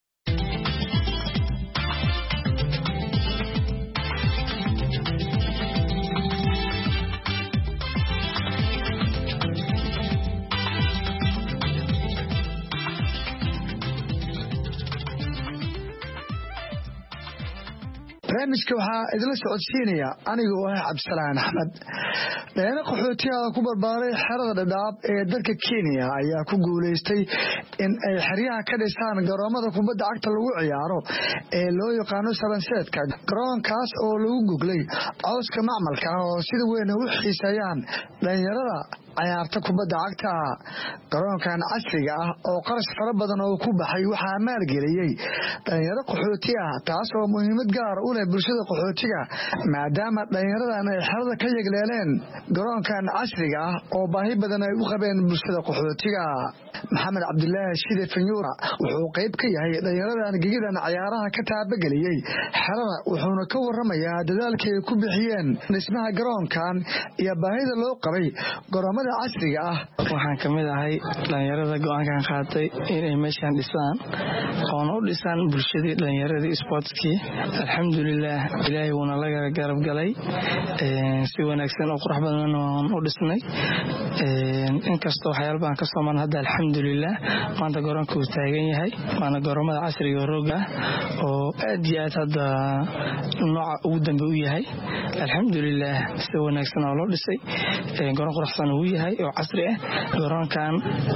barnaamijka waxaa idila socodsiinaya aniga oo ah Cabdisalaan Axmed dhalinyaro qaxootiga ku barbaaray xerada dhadhaab ee dalka Kenya ayaa ku guuleystay in ay xeryaha ka dhisaan garoomada kubadda cagta lagu ciyaaro ee loo yaqaano sabanseedka garoonkaas oo lagu goglay cawska macmalka ah oo sida weyn u xiiseeyaan dhalinyarada ciyaarta kubadda cagta garoonkan casriga ah oo qarash fara badan oo ku baxay waxaa maalgeliyay dhalinyaro qaxootiga taas oo muhiimad gaar u leh bulshada qaxootiga maadaama dhalinyaradan ay xerada ka yegleeleen garoonkan casriga ah oo baahi badan ay u qabeen bulshada qaxootiga Maxamed Cabdulaahi Shide Fanyura wuxuu qayb ka yahay dhalinyaradan gigidan ciyaaraha ka taabageliyay xerada wuxuuna ka waramayaa dadaalkii ay ku bixiyeen dhismaha garoonkan iyo baahida loo qabay garoomada casriga ah waxaan kamid ahay dhalinyarada go'aankan qaatay inay meeshan dhisaan oo u dhisaan bulshadii dhalinyaradii sportski alxamdulillaah ilaahay wuu nala garab galay si wanaagsan oo qurux badan oo u dhisnay inkastoo waxyaalo badan ka soo marnay hadda alxamdulillaah maanta garoonka uu taagan yahay waana garoomada casriga rooga oo aad iyo aad hadda nooca ugu dambe u yahay alxamdulillaah si wanaagsan oo loo dhisay garoon quruxsan uu yahay oo casri ah garoonkan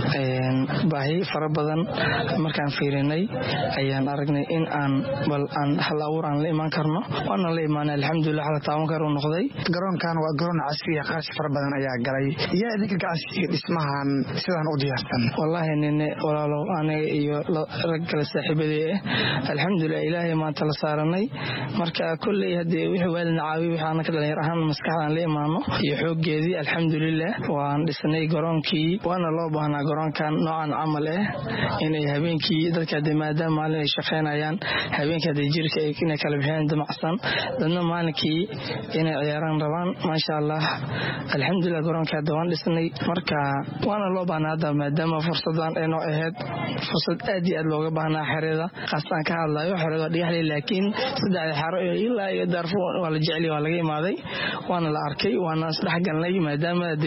baahi fara badan markaan fiirinay ayaan aragnay in aan bal aan hal abuur aan la imaan karno waana la imaanay alxamdulillaah hal taaban kar uu noqday garoonkan waa garoon casri ah qarash fara badan ayaa galay yaa idinka gacansiga dhismahan sidaan u diyaarsan wallahi nene walaalo aniga iyo rag kale saaxiibadii ah alxamdulillaah ilaahay maanta la saaranay marka kulley hadii wixii waalidna caawi wixii aan ka dhalinyar ahaan maskaxdan la imaano iyo xoogeedii alxamdulillaah waan dhisnay garoonkii waana loo baahnaa garoonkan noocan camal ah inay habeenkii dadka maadaama maalin ay shaqeynayaan habeenkii hadii jirka ay inay kala bixiyaan damacsan dadna maalinkii inay ciyaaraan rabaan maasha Allah alxamdulillaah garoonka waan dhisnay marka waana loo baahnaa hadda maadaama fursadan ay noo ahayd fursad aad iyo aad looga baahnaa xerada qaasaan ka hadlayo xerada dhagaxley laakiin saddex xero ilaa iyo Darfur waa la jecel waa laga imaaday waana la arkay waana isdhex galnay maadaama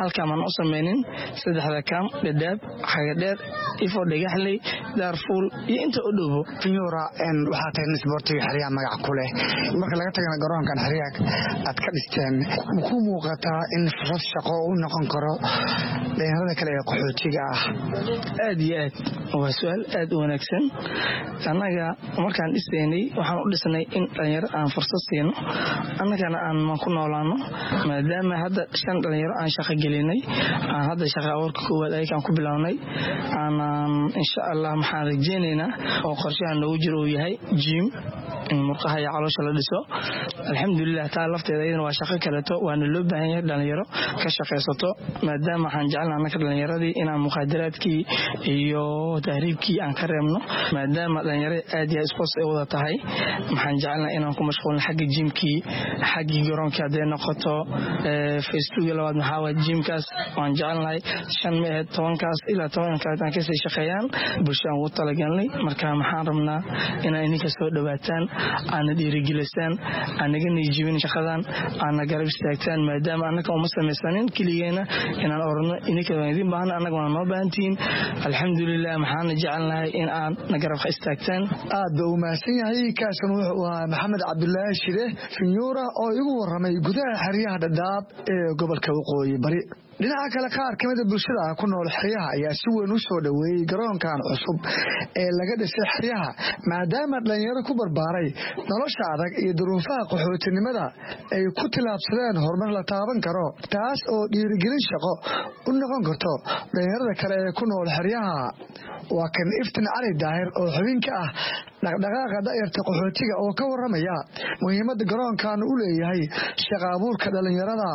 halkaam aan u samaynin saddexda kaam dhadhaab xagadheer ifo dhagaxley daarfuul iyo inta u dhowbo. finyura waxaa tahay nin isboortiga xeryaha magac ku leh marka laga tagana garoonkan xeryaha aad ka dhisteen ku muuqataa in fursad shaqo u noqon karo dhalinyarada kale ee qaxootiga ah? aad iyo aad waa su-aal aad u wanaagsan. annaga markaan dhisaynay waxaan u dhisnay in dhalinyaro aan fursad siino annagana aan ku noolaano maadaama hadda shan dhalinyaro aan shaqo gelinay aan hadda shaqa abuurka koowaad ayagaan ku bilownay aanaan insha allah maxaan rajeynaynaa oo qorshaha noogu jiro uu yahay jiim in murqaha iyo caloosha la dhiso. alxamdulilah taa lafteeda iyadana waa shaqo kaleeto waana loo baahan yahay dhalinyaro ka shaqaysato maadaama waxaan jecelna annaka dhalinyaradii inaan muqaadaraadkii iyo tahriibkii aan ka reebno maadaama dhalinyarada aad iyo sports ay wada tahay waxaan jecelna inaan ku mashquulno xagga jiimkii xaggii garoonka hadday noqoto facebooki labaad maxaa waa jiimkaas waan jecelnahay shan ma ahayd tobankaas ilaa tobankaas aan kasii shaqeeyaan bulshadaan ugu talagalnay marka maxaan rabnaa inaa ininka soo dhawaataan aana dhiirigelisaan aanaga niyijibin shaqadan aana garab istaagtaan maadaama annaka uma samaysanin keligeena inaan orano ininka waan idin baahna annaga waan noo baahantihiin alxamdulilah maxaana jecelnahay in aan na garab istaagtaan. aad ba u mahadsan yahay kaasan wuxuu ahaa maxamed cabdulaahi shide finyuura oo igu waramay gudaha xeryaha dhadhaab ee gobolka waqooyi bari. dhinaca kale qaar ka mida bulshada ku nool xeryaha ayaa si weyn u soo dhoweeyey garoonkan cusub ee laga dhisay xeryaha maadaama dhalinyaro ku barbaaray nolosha adag iyo duruufaha qaxootinimada ay ku tilaabsadeen horumar la taaban karo taas oo dhiirigelin shaqo u noqon karto dhalinyarada kale ee ku nool xeryaha. waa kan iftin cali daahir oo xubin ka ah dhaqdhaqaaqa da'yarta qaxootiga oo ka waramaya muhiimadda garoonkan u leeyahay shaqa abuurka dhalinyarada.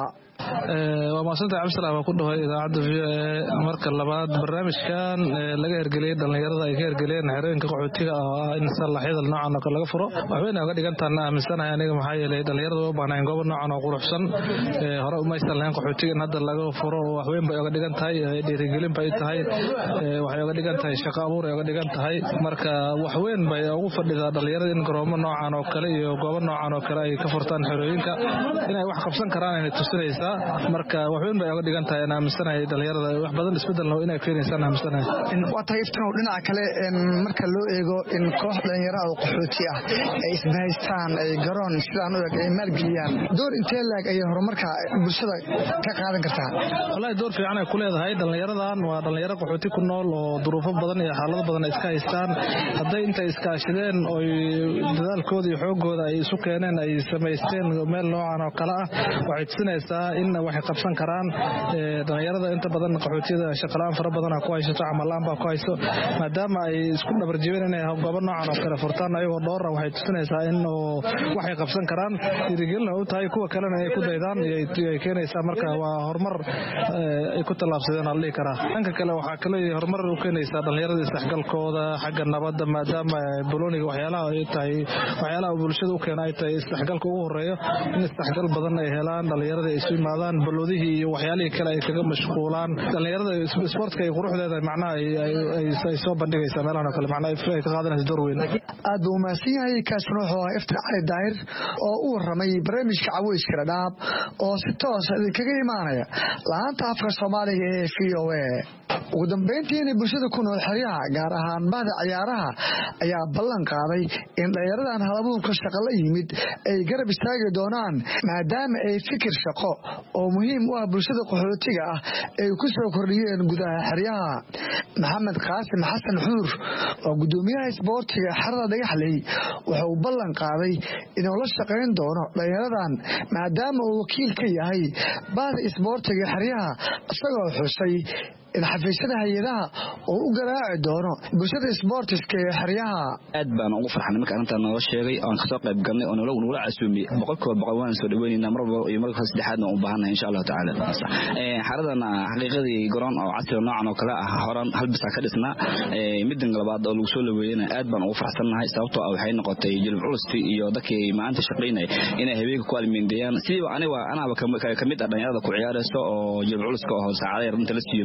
waa maasanta cabdisalaam waa ku dhahay idaacadda v o marka labaad barnaamijkan laga hergeliyey dhallinyarada ay ka hergeliyeen xerooyinka qaxootiga oo ah in sallaxyada noocan oo kale laga furo waxbayna uga dhigantaana aaminsanahay aniga maxaa yeelay dhallinyarada waa baahnayn goobo noocan oo quruxsan hore umaysan lahayn qaxootiga in hadda laga furo waxweyn bay uga dhigan tahay dhiirigelin bay tahay waxay uga dhigan tahay shaqo abuur ay uga dhigan tahay marka waxweyn bay ugu fadhidaa dhallinyarada in garoomo noocan oo kale iyo goobo noocan oo kale ay ka furtaan xerooyinka inay wax qabsan karaan inay tusinaysaa marka waxweyn bay uga dhigan tahay in aaminsanahay dhalinyarada wax badan isbedel inay keenaysaan aaminsanahay. waa tahay iftinow dhinaca kale marka loo eego in koox dhalinyaro oo qaxooti ah ay isbahaystaan ay garoon sidaan u eg ay maalgeliyaan door intee laag ayay horumarka bulshada ka qaadan kartaa? wallahi door fiican ay ku leedahay dhalinyaradan waa dhalinyaro qaxooti ku nool oo duruufo badan iyo xaalado badan ay iska haystaan hadday intay iskaashadeen oo dadaalkooda iyo xoogooda ay isu keeneen ay samaysteen meel noocan oo kale ah waxay tusinaysaa in waxay qabsan karaan dhalinyarada inta badan qaxootiyada shaqalaan fara badan ku haysato camalaan baa ku hayso maadaama ay isku dhabarjibeen inay goobo noocan oo kale furtaan ayagoo dhowra waxay tusinaysaa in waxay qabsan karaan dhiirigelin u tahay kuwa kalena ay ku daydaan ay keenaysaa marka waa horumar ay ku tallaabsadeen aan dhihi karaa. dhanka kale waxaa kale horumar u keenaysaa dhalinyarada isdhexgalkooda xagga nabadda maadaama boloniga waxyaalaha ay tahay waxyaalaha bulshada u keena ay tahay isdhexgalka ugu horeeyo in isdhexgal badan ay helaan dhalinyarada isu yimaadaan balodihii iyo waxyaalihii kale ay kaga mashquulaan dhalinyarada isboortka ay quruxdeeda macnaha ay soo bandhigaysaa meelahan oo kale macnaha ay ka qaadanaysa door weyn. aad buu umahadsan yahay kaasna wuxuu ahaa iftin cali daahir oo u waramay barnaamijka caweyska dhadhaab oo si toosa idinkaga imaanaya laanta afka soomaaliga ee v o a. ugu dambeyntiina bulshada ku nool xeryaha gaar ahaan bahda ciyaaraha ayaa ballan qaaday in dhalinyaradan halabuurka shaqo la yimid ay garab istaagi doonaan maadaama ay fikir shaqo oo muhiim u ah bulshada qaxootiga ah ay ku soo kordhiyeen gudaha xeryaha. maxamed qaasim xasan xuur oo gudoomiyaha isboortiga xerada dhagaxley wuxuu ballan qaaday inuu la shaqayn doono dhalinyaradan maadaama uu wakiil ka yahay bahda isboortiga xeryaha isagoo xusay in xafiisyada hay-adaha oo u garaaci doono bulshada isboortiska ee xeryaha. aad baan ugu farxanay marka arrintan noo sheegay oon kasoo qayb galnay oo nologu nagula casuumiyey boqolkiiba boqol waan soo dhaweynaynaa mar walba iyo marka saddexaadna u baahannahay insha allahu tacaala. xaradan xaqiiqadii garoon oo casri noocan oo kale ah horan hal bisa ka dhisnaa middan labaad oo lagu soo laweeyana aad baan ugu farxsannahay sababtoo ah waxay noqotay jilib culusti iyo dadkii maanta shaqaynay inay habeenka ku almiindeeyaan sidii aniga anaaba kamid ah dhalinyarada ku ciyaarayso oo jilib culuska oo saacada yar inta la siiyo meesha ku ciyaar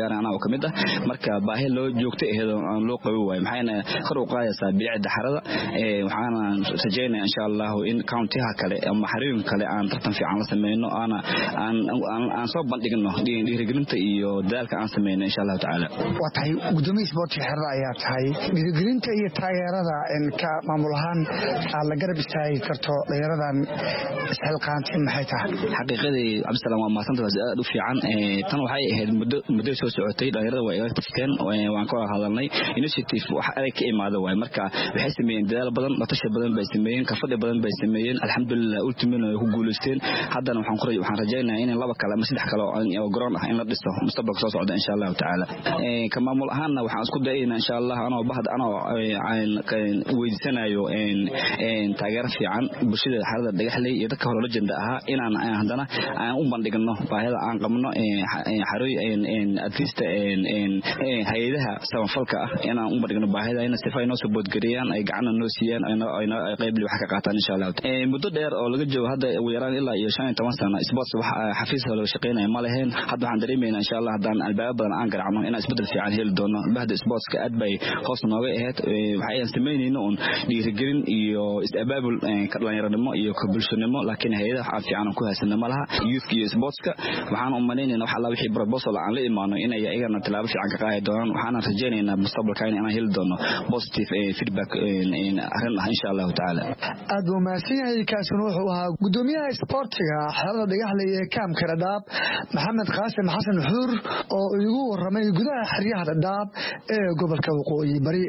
saaray anaa oo kamid ah marka baahi loo joogto aheedo aan loo qabi waayo maxayna kor u qaadaysaa bilicda xarada ee waxaana rajaynayaa insha Allah in county-ha kale ama xarooyin kale aan tartan fiican la sameeyno ana aan aan soo bandhigno dhiirigelinta iyo dadaalka aan sameeyno insha Allah taala waa tahay gudoomiye sportiga xarada ayaa tahay dhiirigelinta iyo taageerada in ka maamul ahaan la garab istaagi karto dhalinyaradan isxilqaanteen maxay tahay xaqiiqadii Cabdisalaam waa maasanta aad u fiican ee tan waxay ahayd muddo muddo soo socotay dhalinyarada way iga tashteen waan ka hadalnay initiative waxa ay ka imaado way marka waxay sameeyeen dadaal badan batasha badan bay sameeyeen ka fadhi badan bay sameeyeen alxamdulillah ultimate ay ku guuleysteen haddana waxaan qoray waxaan rajaynayaa in laba kale ama saddex kale oo garoon ah in la dhiso mustaqbalka soo socda insha Allah taala ee ka maamul ahaanna waxaan isku dayaynaa insha Allah anoo bahad anoo aan weydiisanayo in in taageero fiican bulshada xarada dhagaxley iyo dadka hore legend ahaa inaan haddana aan u bandhigno baahida aan qabno ee xarooy in at least in in hay'adaha samafalka ah inaan u bandhigno baahida in si fayno soo boodgariyaan ay gacan noo siiyaan ayna qayb li wax ka qaataan insha Allah ee muddo dheer oo laga joogo hadda ugu yaraan ilaa iyo shan iyo toban sano sports wax xafiis loo shaqeynay ma lahayn hadda waxaan dareemaynaa insha Allah hadaan albaab badan aan garacno in isbedel fiican heli doono bahda sportska aad bay hoos nooga ahayd waxay sameeynayno on dhiirigelin iyo is-abaabul ka dhalinyaranimo iyo ka bulshanimo laakiin hay'adaha aan fiican ku haysan ma laha youth iyo sportska waxaan u maleynaynaa wax alla wixii proposal aan la imaano in ay ayagana talaabo fiican ka qaadi doonaan waxaan rajaynaynaa mustaqbalka in aan heli doono positive feedback in arin ah insha Allah taala aad buu maasinahay kaasuna wuxuu ahaa gudoomiyaha sportiga xarada dhagaxley ee kaamka Dhadhaab Maxamed Qaasim Xasan Xuur oo igu waramay gudaha xeryaha Dhadhaab ee gobolka Waqooyi Bari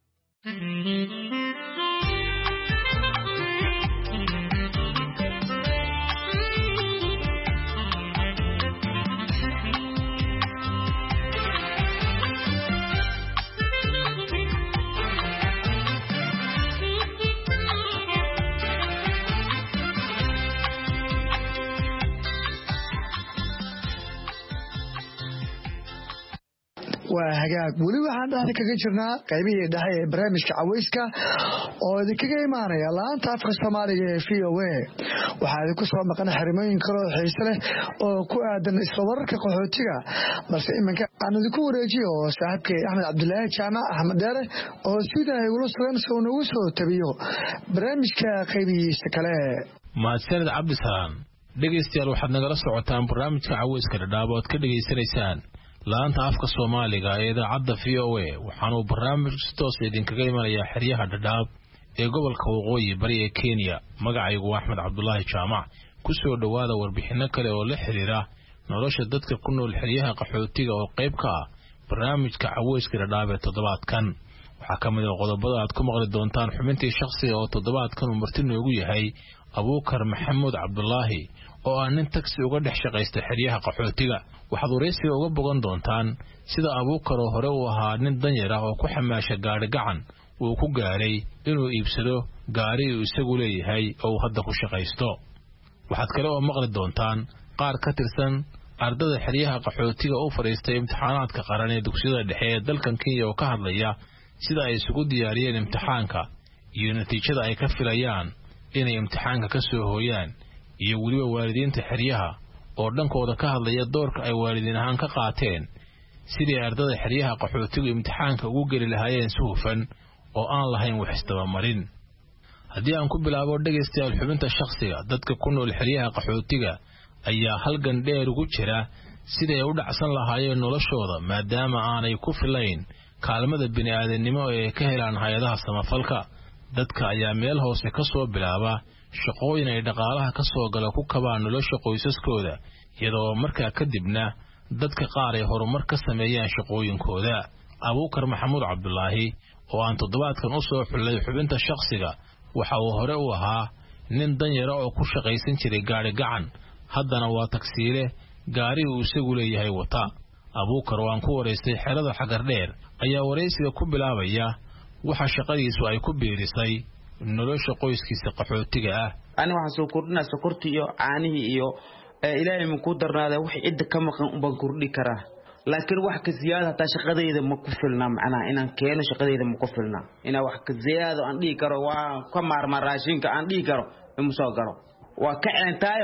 waa hagaag weli waxaan dhaxda kaga jirnaa qaybihii dhexe ee barnaamijka caweyska oo idinkaga imaanaya laanta afka Soomaaliga ee V O A waxaa idinku soo maqan xirmooyin kale oo xiiso leh oo ku aadan isla wararka qaxootiga balse iminka aan idinku wareejiyo saaxiibkay Axmed Cabdullaahi Jaamac Axmed Dheere oo sidaa ay ula sugan soo nagu soo tabiyo barnaamijka qaybihiisa kale mahadsanid Cabdisalaam dhegeystayaal waxaad nagala socotaan barnaamijka caweyska Dhadhaab oo ka dhageysanaysaan laanta afka Soomaaliga ee idaacadda V O A waxaanu barnaamij toos idinkaga imanayaa xeryaha Dhadhaab ee gobolka Waqooyi Bari ee Kenya magacaygu Axmed Cabdullaahi Jaamac ku soo dhawaada warbixino kale oo la xiriira nolosha dadka ku nool xeryaha qaxootiga oo qayb ka ah barnaamijka caweyska Dhadhaab ee toddobaadkan waxaa ka mid ah qodobada aad ku maqli doontaan xubintii shakhsiga oo toddobaadkan uu marti noogu yahay Abuukar Maxamuud Cabdullaahi oo aan nin taxi uga dhex shaqaysta xeryaha qaxootiga waxaad wareysiga uga bogan doontaan sida Abuukar oo hore u ahaa nin danyar ah oo ku xamaasha gaari gacan uu ku gaaray inuu iibsado gaari uu isagu leeyahay oo hadda ku shaqaysto waxaad kale oo maqli doontaan qaar ka tirsan ardada xeryaha qaxootiga oo fariistay imtixaanaadka qaran ee dugsiyada dhexe ee dalkan Kenya oo ka hadlaya sida ay isugu diyaariyeen imtixaanka iyo natiijada ay ka filayaan inay imtixaanka ka soo hooyaan iyo waliba waalidiinta xeryaha oo dhankooda ka hadlaya doorka ay waalidiin ahaan ka qaateen sidii ardada xeryaha qaxootiga imtixaanka ugu geli lahaayeen si hufan oo aan lahayn wax isdabamarin haddii aan ku bilaabo dhegaystayaal xubinta shakhsiga dadka ku nool xeryaha qaxootiga ayaa halgan dheer ugu jira siday u dhacsan lahaayeen noloshooda maadaama aanay ku filayn kaalmada bini'aadanimo ee ka helaan hay-adaha samafalka dadka ayaa meel hoose ka soo bilaaba shaqooyin ay dhaqaalaha ka soo gala ku kabaan nolosha qoysaskooda iyadoo markaa kadibna dadka qaar ay horumar ka sameeyaan shaqooyinkooda Abuukar Maxamuud Cabdullaahi oo aan toddobaadkan u soo xulay xubinta shakhsiga waxa uu hore u ahaa nin danyar oo ku shaqaysan jiray gaari gacan haddana waa taksiile gaari uu isagu leeyahay wata Abuukar oo aan ku wareystay xerada xagar dheer ayaa wareysiga ku bilaabaya waxa shaqadiisu ay ku biirisay nolosha qoyskiisa qaxootiga ah ani waxaan soo kordhinaa sokorti iyo caanihi iyo ilaahay ma ku darnaada wax cid ka maqan u ban kordhi kara laakiin wax ka ziyaada ta shaqadeyda ma ku filna macna inaan keeno shaqadeyda ma ku filna ina wax ka ziyaado aan dhigi karo waa ka maarma raashinka aan dhigi karo ima soo garo waa ka ceentaayo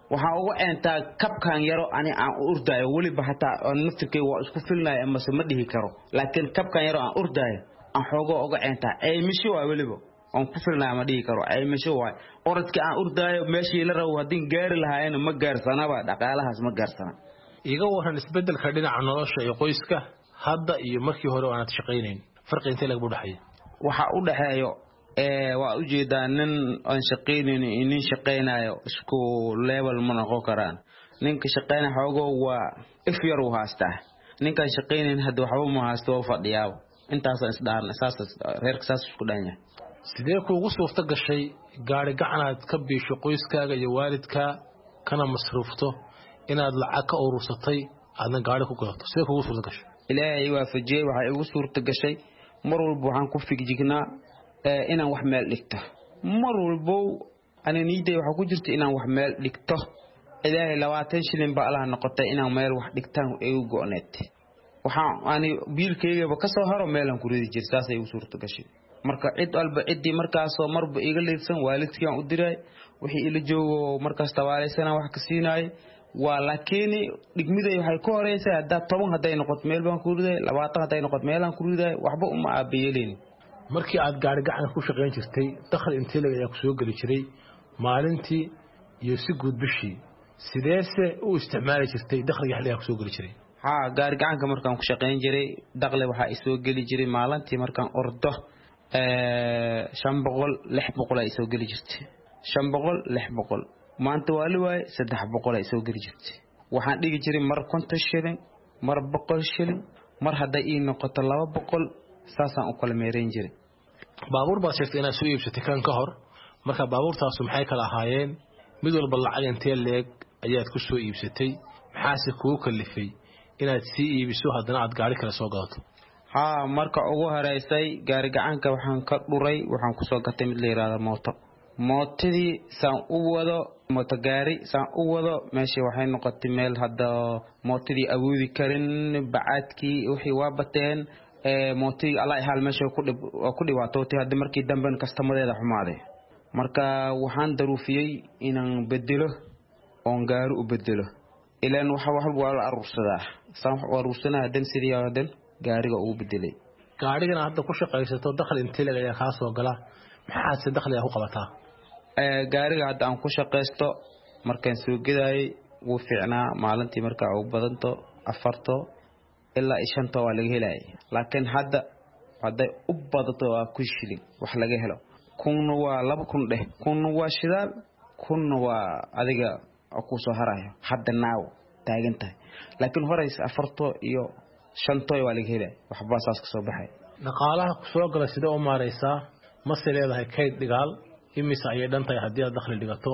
waxaa ugu eentaa kabkan yaro ani aan urdayo waliba hataa naftirkay waa isku filnay ama ma dhihi karo laakiin kabkan yaro aan urdayo aan xoogo uga eentaa ay misho waa waliba aan ku filnay ma dhihi karo ay misho waa orodka aan urdayo meeshii la rabo hadii gaari lahaayeen ma gaarsanaba dhaqaalahaas ma gaarsana iga waran isbedelka dhinaca nolosha ee qoyska hadda iyo markii hore aan shaqeynayn farqi intee laga dhaxay waxa u dhaxeeyo ee waa u jeedaa nin aan shaqeynin inin shaqeynayo isku level ma noqon karaan ninka shaqeyna xoogo waa if yar u haastaa ninka shaqeynin hadda waxba ma haasto fadhiyaa intaas isdaan asaas reerka saas isku dhaanya sidee kuugu suurta gashay gaari gacanaad ka biisho qoyskaaga iyo waalidka kana masruufto inaad lacag ka urursatay aadna gaari ku gadato sidee kuugu suurta gashay ilaahay waafajiyay waxa igu suurta gashay mar walba waxaan ku figignaa inaan wax meel dhigto mar walba ana niiday waxa ku jirta inaan wax meel dhigto ilaahay labaatan shilin ba Allah noqotay inaan meel wax dhigtaan ay u go'need waxa ani biilkayga ka soo haro meelan ku ridi jirtaa say u suurta gashay marka cid walba cidii markaas oo marba iga leedsan waalidkii aan u diray wixii ila joogo markaas tawaaleysana wax ka siinay waa laakiin dhigmiday waxay ku horeysay hadda toban haday noqoto meel baan ku riday labaatan haday noqoto meel aan ku riday waxba uma aabeeyeen markii aad gaari gacan ku shaqeyn jirtay dakhli intee laga yaa ku soo gali jiray maalintii iyo si guud bishii sideese u isticmaali jirtay dakhliga xilliga ku soo gali jiray ha gaari gacanka markaan ku shaqeyn jiray dakhli waxa ay soo gali jiray maalintii markaan ordo ee shan boqol lix boqol ay soo gali jirtay shan boqol lix boqol maanta waa la waay saddex boqol ay soo gali jirtay waxaan dhigi jiray mar konton shilin mar boqol shilin mar haday ii noqoto laba boqol saasaan u kala meereyn jiray baabuur baa sheegtay inaad soo iibsatay kan ka hor marka baabuurtaas maxay kala ahaayeen mid walba lacag intee leeg ayaad ku soo iibsatay maxaase kugu kalifay inaad sii iibiso haddana aad gaari kale soo gadato ha marka ugu horeysay gaari gacanka waxaan ka dhuray waxaan ku soo gatay mid la yiraahdo mooto mootadii saan u wado mooto gaari saan u wado meeshii waxay noqotay meel hadda mootadii awoodi karin bacaadkii wixii waa bateen ee mootadii Allah hal meesha ku dhib ku dhibaatootay hadda markii damban kastamadeeda xumaaday marka waxaan daruufiyay inaan bedelo oo gaari u bedelo ilaan waxa wax waa la arursadaa saan wax arursanaha dan sidii adan gaariga uu bedelay gaarigan hadda ku shaqeysato dakhli intee laga yaa ka soo gala maxaa si dakhliga ku qabataa ee gaariga hadda aan ku shaqeysto markaan soo gidaayay wuu fiicnaa maalintii marka uu badanto afarto ilaa shanto waa laga helay laakiin hadda haday u badato waa ku shilin wax laga helo kun waa laba kun dheh kun waa shidaal kun waa adiga ku soo harayo hadda naaw taagan tahay laakiin horeys afarto iyo shanto waa laga helay waxba saas ka soo baxay dhaqaalaha ku soo gala sida u maareysaa ma sileedahay kayd dhigaal imisa ay dhantay hadii aad dakhli dhigato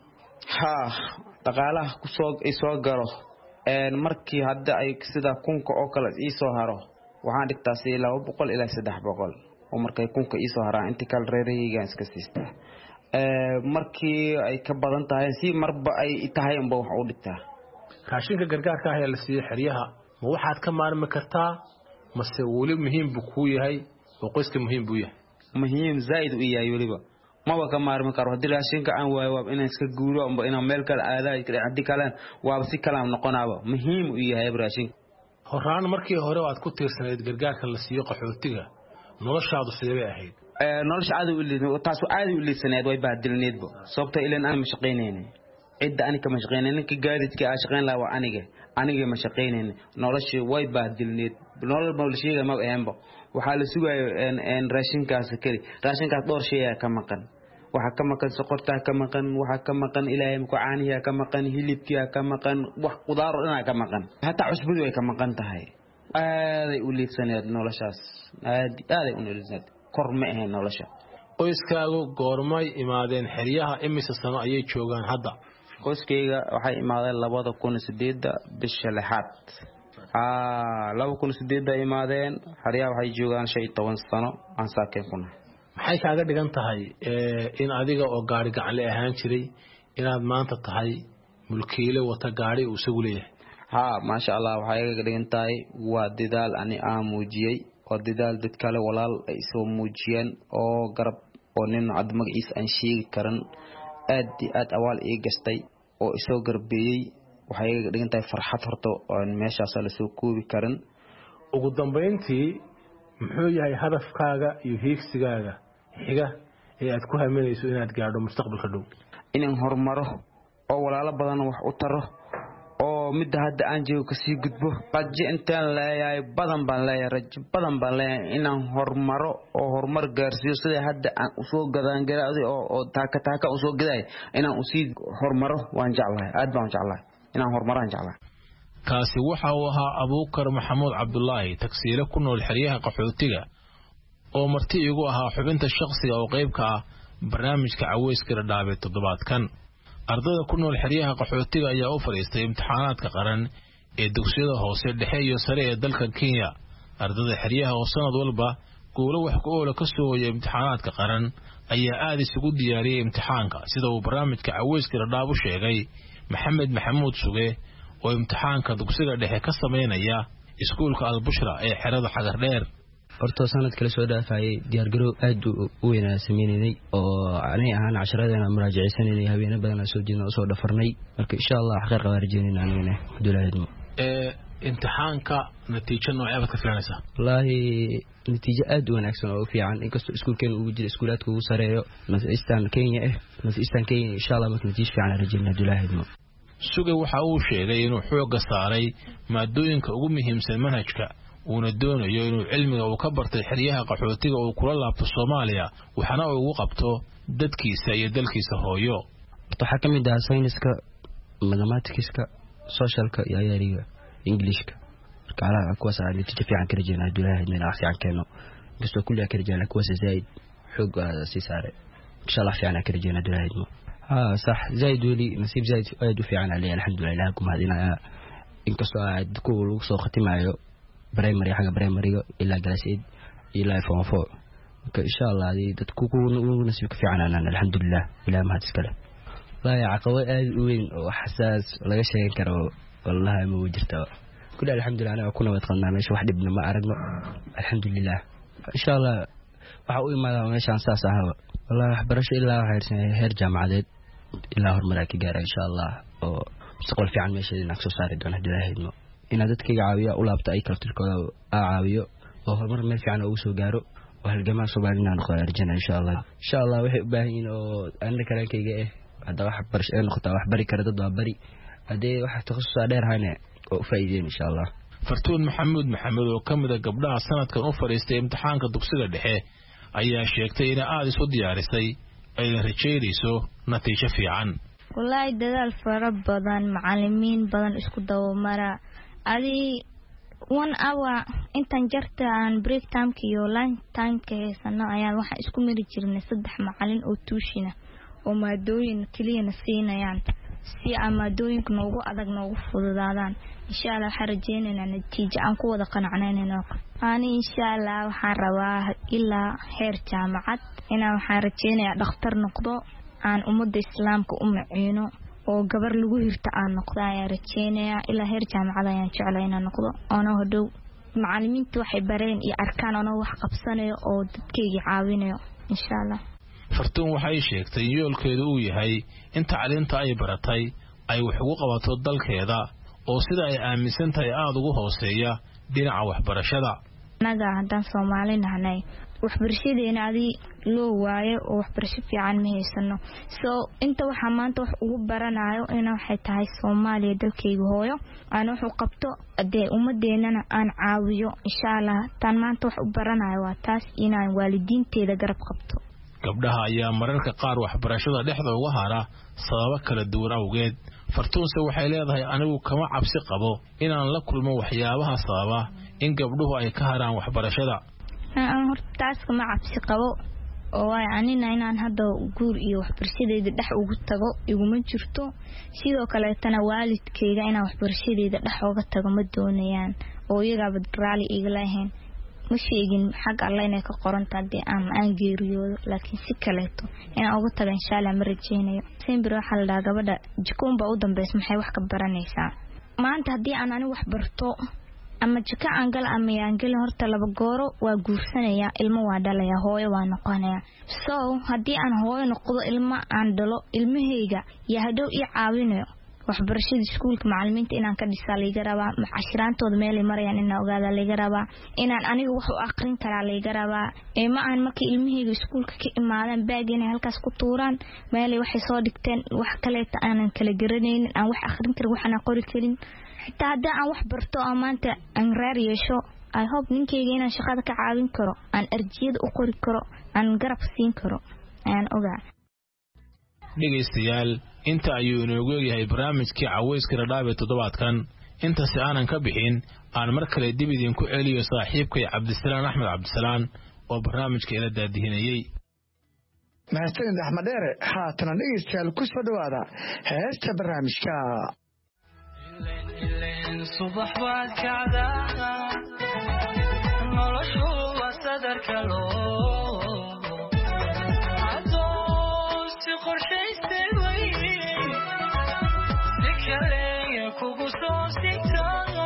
ha dhaqaalaha ku soo ay soo galo een markii hadda ay sida kunka oo kale ii soo haro waxaan dhigtaa si laba boqol ilaa saddex boqol oo markay kunka ii soo haraan inta kale reerayga iska siistaa ee markii ay ka badan tahay si marba ay tahay umba wax u dhigtaa raashinka gargaarka ah ee la siiyay xiriyaha ma waxaad ka maarmi kartaa mase wali muhiim buu ku yahay oo qoyska muhiim buu yahay muhiim zaid u yahay waliba ma waka maarmi karo hadii raashinka aan waayo waa inaan iska guuro amba inaan meel kale aaday hadii kale waa si kala noqonaaba muhiim u yahay raashinka horaan markii hore waad ku tiirsanayd gargaarka la siiyo qaxootiga noloshaadu sidee ahayd ee nolosha aad u liidno taas aad u liidsaneed way baadilneedba sababta ilaan aan mashaqeynayna cidda aniga ma shaqeynayna ninka gaadidka aan shaqeyn lahaa waa aniga aniga ma shaqeynayna nolosha way baadilneed nolol noloshiga ma ahaynba waxa la sugayo in in raashinkaas kali raashinkaas door shay ka maqan waxa ka maqan sokorta ka maqan waxa ka maqan ilaahay ku caaniya ka maqan hilibkiya ka maqan wax qudaar ina ka maqan hatta cusbadu ay ka maqan tahay aaday u liidsaneed noloshaas aad aaday u liidsaneed korma ahayn nolosha qoyskaagu goormay imaadeen xiriyaha imisa sano ayay joogaan hadda qoyskayga waxay imaadeen labada kun iyo sideed bisha lixaad ah laba kun iyo sideed ay imaadeen xiriyaha waxay joogaan shan iyo toban sano aan saakeen kuna maxay kaaga dhigan tahay in adiga oo gaari gacan le ahaan jiray inaad maanta tahay mulkiile wata gaari uu isagu leeyahay ha ma sha Allah waxay iga dhigan tahay waa didaal ani aan muujiyay oo didaal dad kale walaal ay soo muujiyeen oo garab oo nin cad magaciisa aan sheegi karan aad aad awaal ii gastay oo isoo garbeeyey waxay iga dhigan tahay farxad horta oo meeshaas la soo koobi karin ugu dambeyntii muxuu yahay hadafkaaga iyo hiigsigaaga xiga ee aad ku haminayso inaad gaadho mustaqbalka dhow inaan horumaro oo walaalo badan wax u taro oo mid hadda aan joogo ka sii gudbo rajo intaan leeyahay badan baan leeyahay rajo badan baan leeyahay inaan horumaro oo horumar gaarsiiyo sida hadda aan u soo gadaan galaaday oo oo taaka taaka u soo gaday inaan u sii horumaro waan jeclahay aad baan jeclahay inaan horumaraan jeclahay kaasi waxa uu ahaa Abuukar Maxamuud Cabdullaahi tagsiile ku nool xeryaha qaxootiga oo marti igu ahaa xubinta shakhsiga oo qayb ka ah barnaamijka Caweyska Dhadhaab toddobaadkan ardayda ku nool xeryaha qaxootiga ayaa u fariistay imtixaanaadka qaran ee dugsiyada hoose dhexe iyo sare ee dalka Kenya ardayda xeryaha oo sanad walba guulo wax ku ool ka soo hoyay imtixaanaadka qaran ayaa aad isugu diyaariyay imtixaanka sida uu barnaamijka Caweyska Dhadhaab u sheegay Maxamed Maxamuud Suge oo imtixaanka dugsiga dhexe ka sameynaya iskuulka Al-Bushra ee xerada Xagar Dheer horta sanad kale soo dhaafay diyaar garow aad u weyn sameeynay oo aanay ahaan casharadana muraajaceysanay habeen badan soo jeedna soo dhafarnay marka insha Allah xaqir qawaarjeenina anigana dulaadmo ee imtixaanka natiijo nooceed ka filanaysa wallahi natiijo aad u wanaagsan oo fiican inkastoo iskuulkeen uu jiro iskuulaadka ugu sareeyo Eastern Kenya eh Eastern Kenya insha Allah marka natiijo fiican rajayna dulaadmo Suge waxa uu sheegay inuu xoog saaray maadooyinka ugu muhiimsan manhajka uuna doonayo inuu cilmiga uu ka bartay xeryaha qaxootiga uu kula laabto Soomaaliya waxana uu ugu qabto dadkiisa iyo dalkiisa hooyo waxa kamid ah sayniska mathematicska socialka iyo ayariga Englishka kala kuwaas aan natiijo fiican ka rajayna dulaahidna aan keeno gasto kulliya ka rajayna kuwaas zaid xoog si saaray insha Allah fiican ka rajayna dulaahidna ها صح زايد ولي نصيب زايد aad u fiican عليه الحمد لله كم هذينا إن كسر عاد كل وصو ختمه برايمري حاجة برايمري إلا جلسيد إلا فوق فوق إن شاء الله هذه تكون نصيب كفي عنا الحمد لله إلى ما هتسكله لا يا عقوي وين وحساس ولا شيء كرو والله ما وجدته كل الحمد لله أنا كنا وتقلنا مش واحد ابن ما أردنا الحمد لله إن شاء الله وحقول ما مش عن ساسة هوا والله برش إلا هير جامعة إلا هرمراكي جارة إن شاء الله ومستقبل في عن ماشي نقص صار دون هدول هيدمو إن هذا كي عاوية ولا بتأي كرتك عاوية وهرمر ما في عن أوسو جارو وهالجماعة سبعين نخوة رجنا إن شاء الله إن شاء الله وحب باهين وعندك كلام كي جاء هذا واحد برش إيه نخطة واحد بري كرد ضد بري هذا واحد تخصص عليه هنا وفايدين إن شاء الله فرتون محمد محمد وكمل قبلها سنة كان أوفر يستي امتحان كدكسر الدحية أيها شيكتين آدي سودي عرستي أي رجيريسو نتيجة في عن والله دلال فرب بدن معلمين بدن اسكو دو مرة أدي one hour انت نجرت عن بريك تايم كيو لانش تايم كي سنة أيان واحد اسكو ميري جيرنا صدح معلم أو توشينا وما دوين كليا نسينا يعني si amadooyinka noogu adag noogu fududaadaan insha Allah waxaan rajeynaynaa natiijo aan ku wada qanacnaynayno aan insha Allah waxaan rabaa ilaa heer jaamacad inaan waxaan rajeynayaa dhakhtar noqdo aan ummadda islaamka u maciino oo gabar lagu hirta aan noqdo ayaan rajeynayaa ilaa heer jaamacad ayaan jeclahay inaan noqdo oo hodow macallimiintu waxay bareen iyo arkaan oo wax qabsanayo oo dadkayga caawinayo insha Allah fartuun waxay sheegtay yoolkeedu uu yahay in tacliinta ay baratay ay wax ugu qabato dalkeeda oo sida ay aaminsan tahay aad ugu hooseeya dhinaca waxbarashada naga haddaan Soomaali nahnay waxbarashadeena adii loo waayo oo waxbarasho fiican ma haysano so inta waxa maanta wax ugu baranayo inaa waxay tahay Soomaaliya dalkayga hooyo aan wax u qabto adee ummadeenana aan caawiyo insha Allah tan maanta wax u baranayo waa taas inaan waalidiinteeda garab qabto gabdhaha ayaa mararka qaar waxbarashada dhexda uga hara sababo kala duwan awgeed fartuunse waxay leedahay anigu kama cabsi qabo inaan la kulmo waxyaabaha sababa in gabdhuhu ay ka haraan waxbarashada aan hortaas kama cabsi qabo oo ay anina inaan hadda guur iyo waxbarashadeeda dhex ugu tago iguma jirto sidoo kale tan waalidkayga inaan waxbarashadeeda dhex uga tago ma doonayaan oo iyaga badraali iga lahayn ma sheegin xaq Allah inay ka qoranta hadii aan aan geeriyoodo laakiin si kaleeto inaan uga tago insha Allah ma rajeynayo sembir waxa la dhagaa gabadha jikoonba u dambeys maxay wax ka baranaysaa maanta hadii aan ani wax barto ama jika aan gal ama aan gal horta laba gooro waa guursanaya ilmo waa dhalaya hooyo waa noqonaya so hadii aan hooyo noqdo ilmo aan dhalo ilmahayga yaa hadhow ii caawinayo waxbarashada iskuulka macallimiinta inaan ka dhisaa liiga rabaa macashiraantooda meelay marayaan inaan ogaada liiga rabaa inaan aniga wax u aqrin karaa liiga rabaa ee ma aan markii ilmahayga iskuulka ka imaadaan baag inay halkaas ku tuuraan meelay waxay soo dhigteen wax kale aanan kala garanaynin aan wax aqrin karin waxaan qori karin xitaa haddii aan wax barto oo maanta aan raar yeesho I hope ninkayga inaan shaqada ka caawin karo aan arjiyada u qori karo aan garab siin karo aan ogaa dhegaystayaal inta ayuu inoogu yahay barnaamijkii caweyska dhadhaab ee toddobaadkan intaasi aanan ka bixin aan mar kale dib idinku celiyo saaxiibkay cabdisalaan axmed cabdisalaan oo barnaamijka ila daadihinayey mahadsanid axmed dheere haatana dhegaystayaal ku soo dhowaada heesta barnaamijka subax baad kacdaa noloshu waa sadarka loo adoosi qorshaystay way si kale kugu soo sigtaa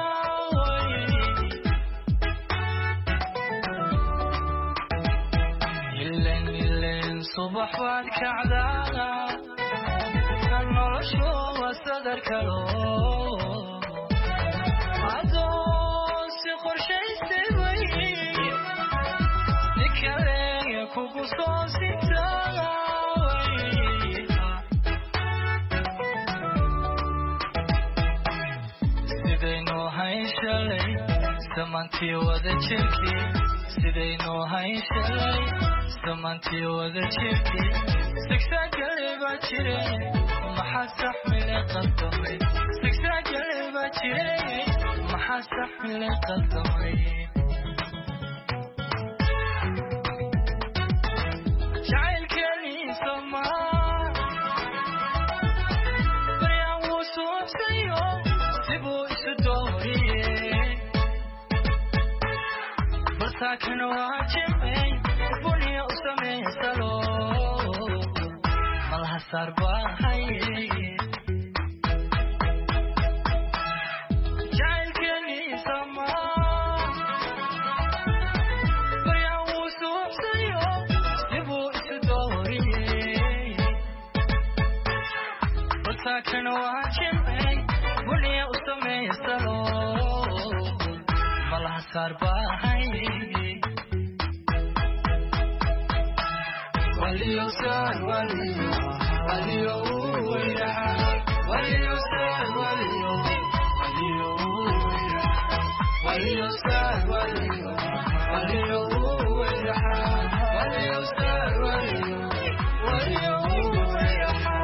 ilen ilen subax baad kacdaa noloshu waa sadarka loo sidaynu hayshalay samantii wada jirkii sidaynu hayshalay samantii wada jirkii sigsaagale baa jire maxaa saxmile qaldamay sigsaagale baa jire maxaa saxmile qaldamay لكن واجبي بني أسمي سلو ملها سرباحي جايل كني سما بريا وسوب سيو سيبو إسدوري لكن واجبي بني أسمي سلو ملها سرباحي وليوسان وليو وليو ويرحا وليوسان وليو وليو ويرحا وليوسان وليو وليو ويرحا وليوسان وليو وليو ويرحا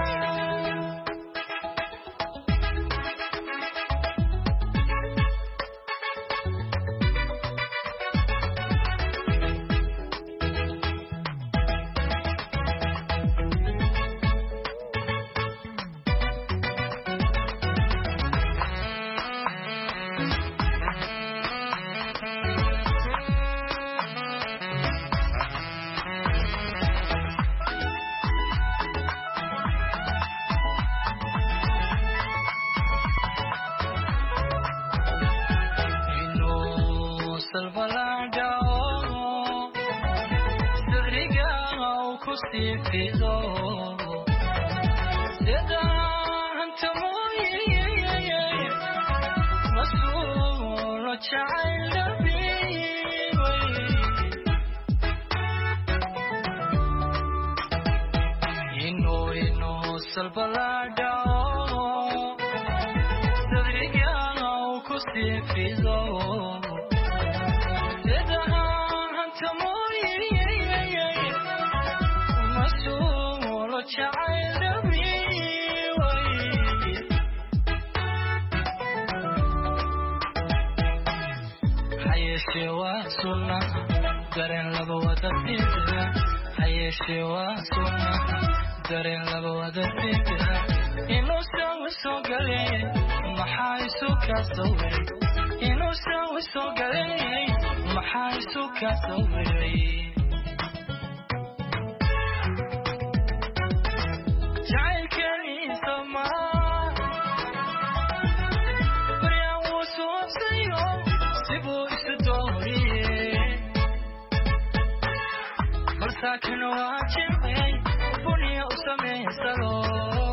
مساكن واجبين بني أسمي سلو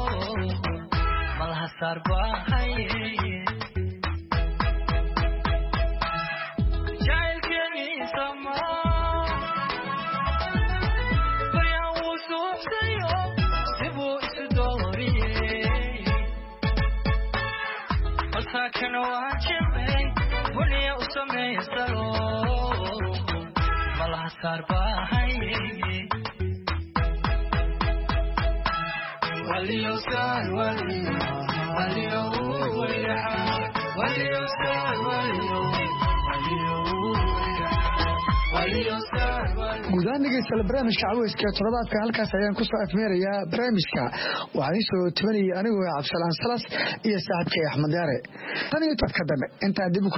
مالها ساربا هاي جايل كني سما بريا وسوق سيو سبو إسدوري مساكن واجبين بني أسمي سلو مالها ساربا هاي وليوسان وليو وليوسان guudaan dhegeystayaal barnaamijka caweyska toddobaadka halkaas ayaan ku soo afmeerayaa barnaamijka waxaan soo tabanayay anigoo Cabdisalaan Salas iyo saaxiibkay Axmed Yaare tan iyo tad ka dambe intaan dib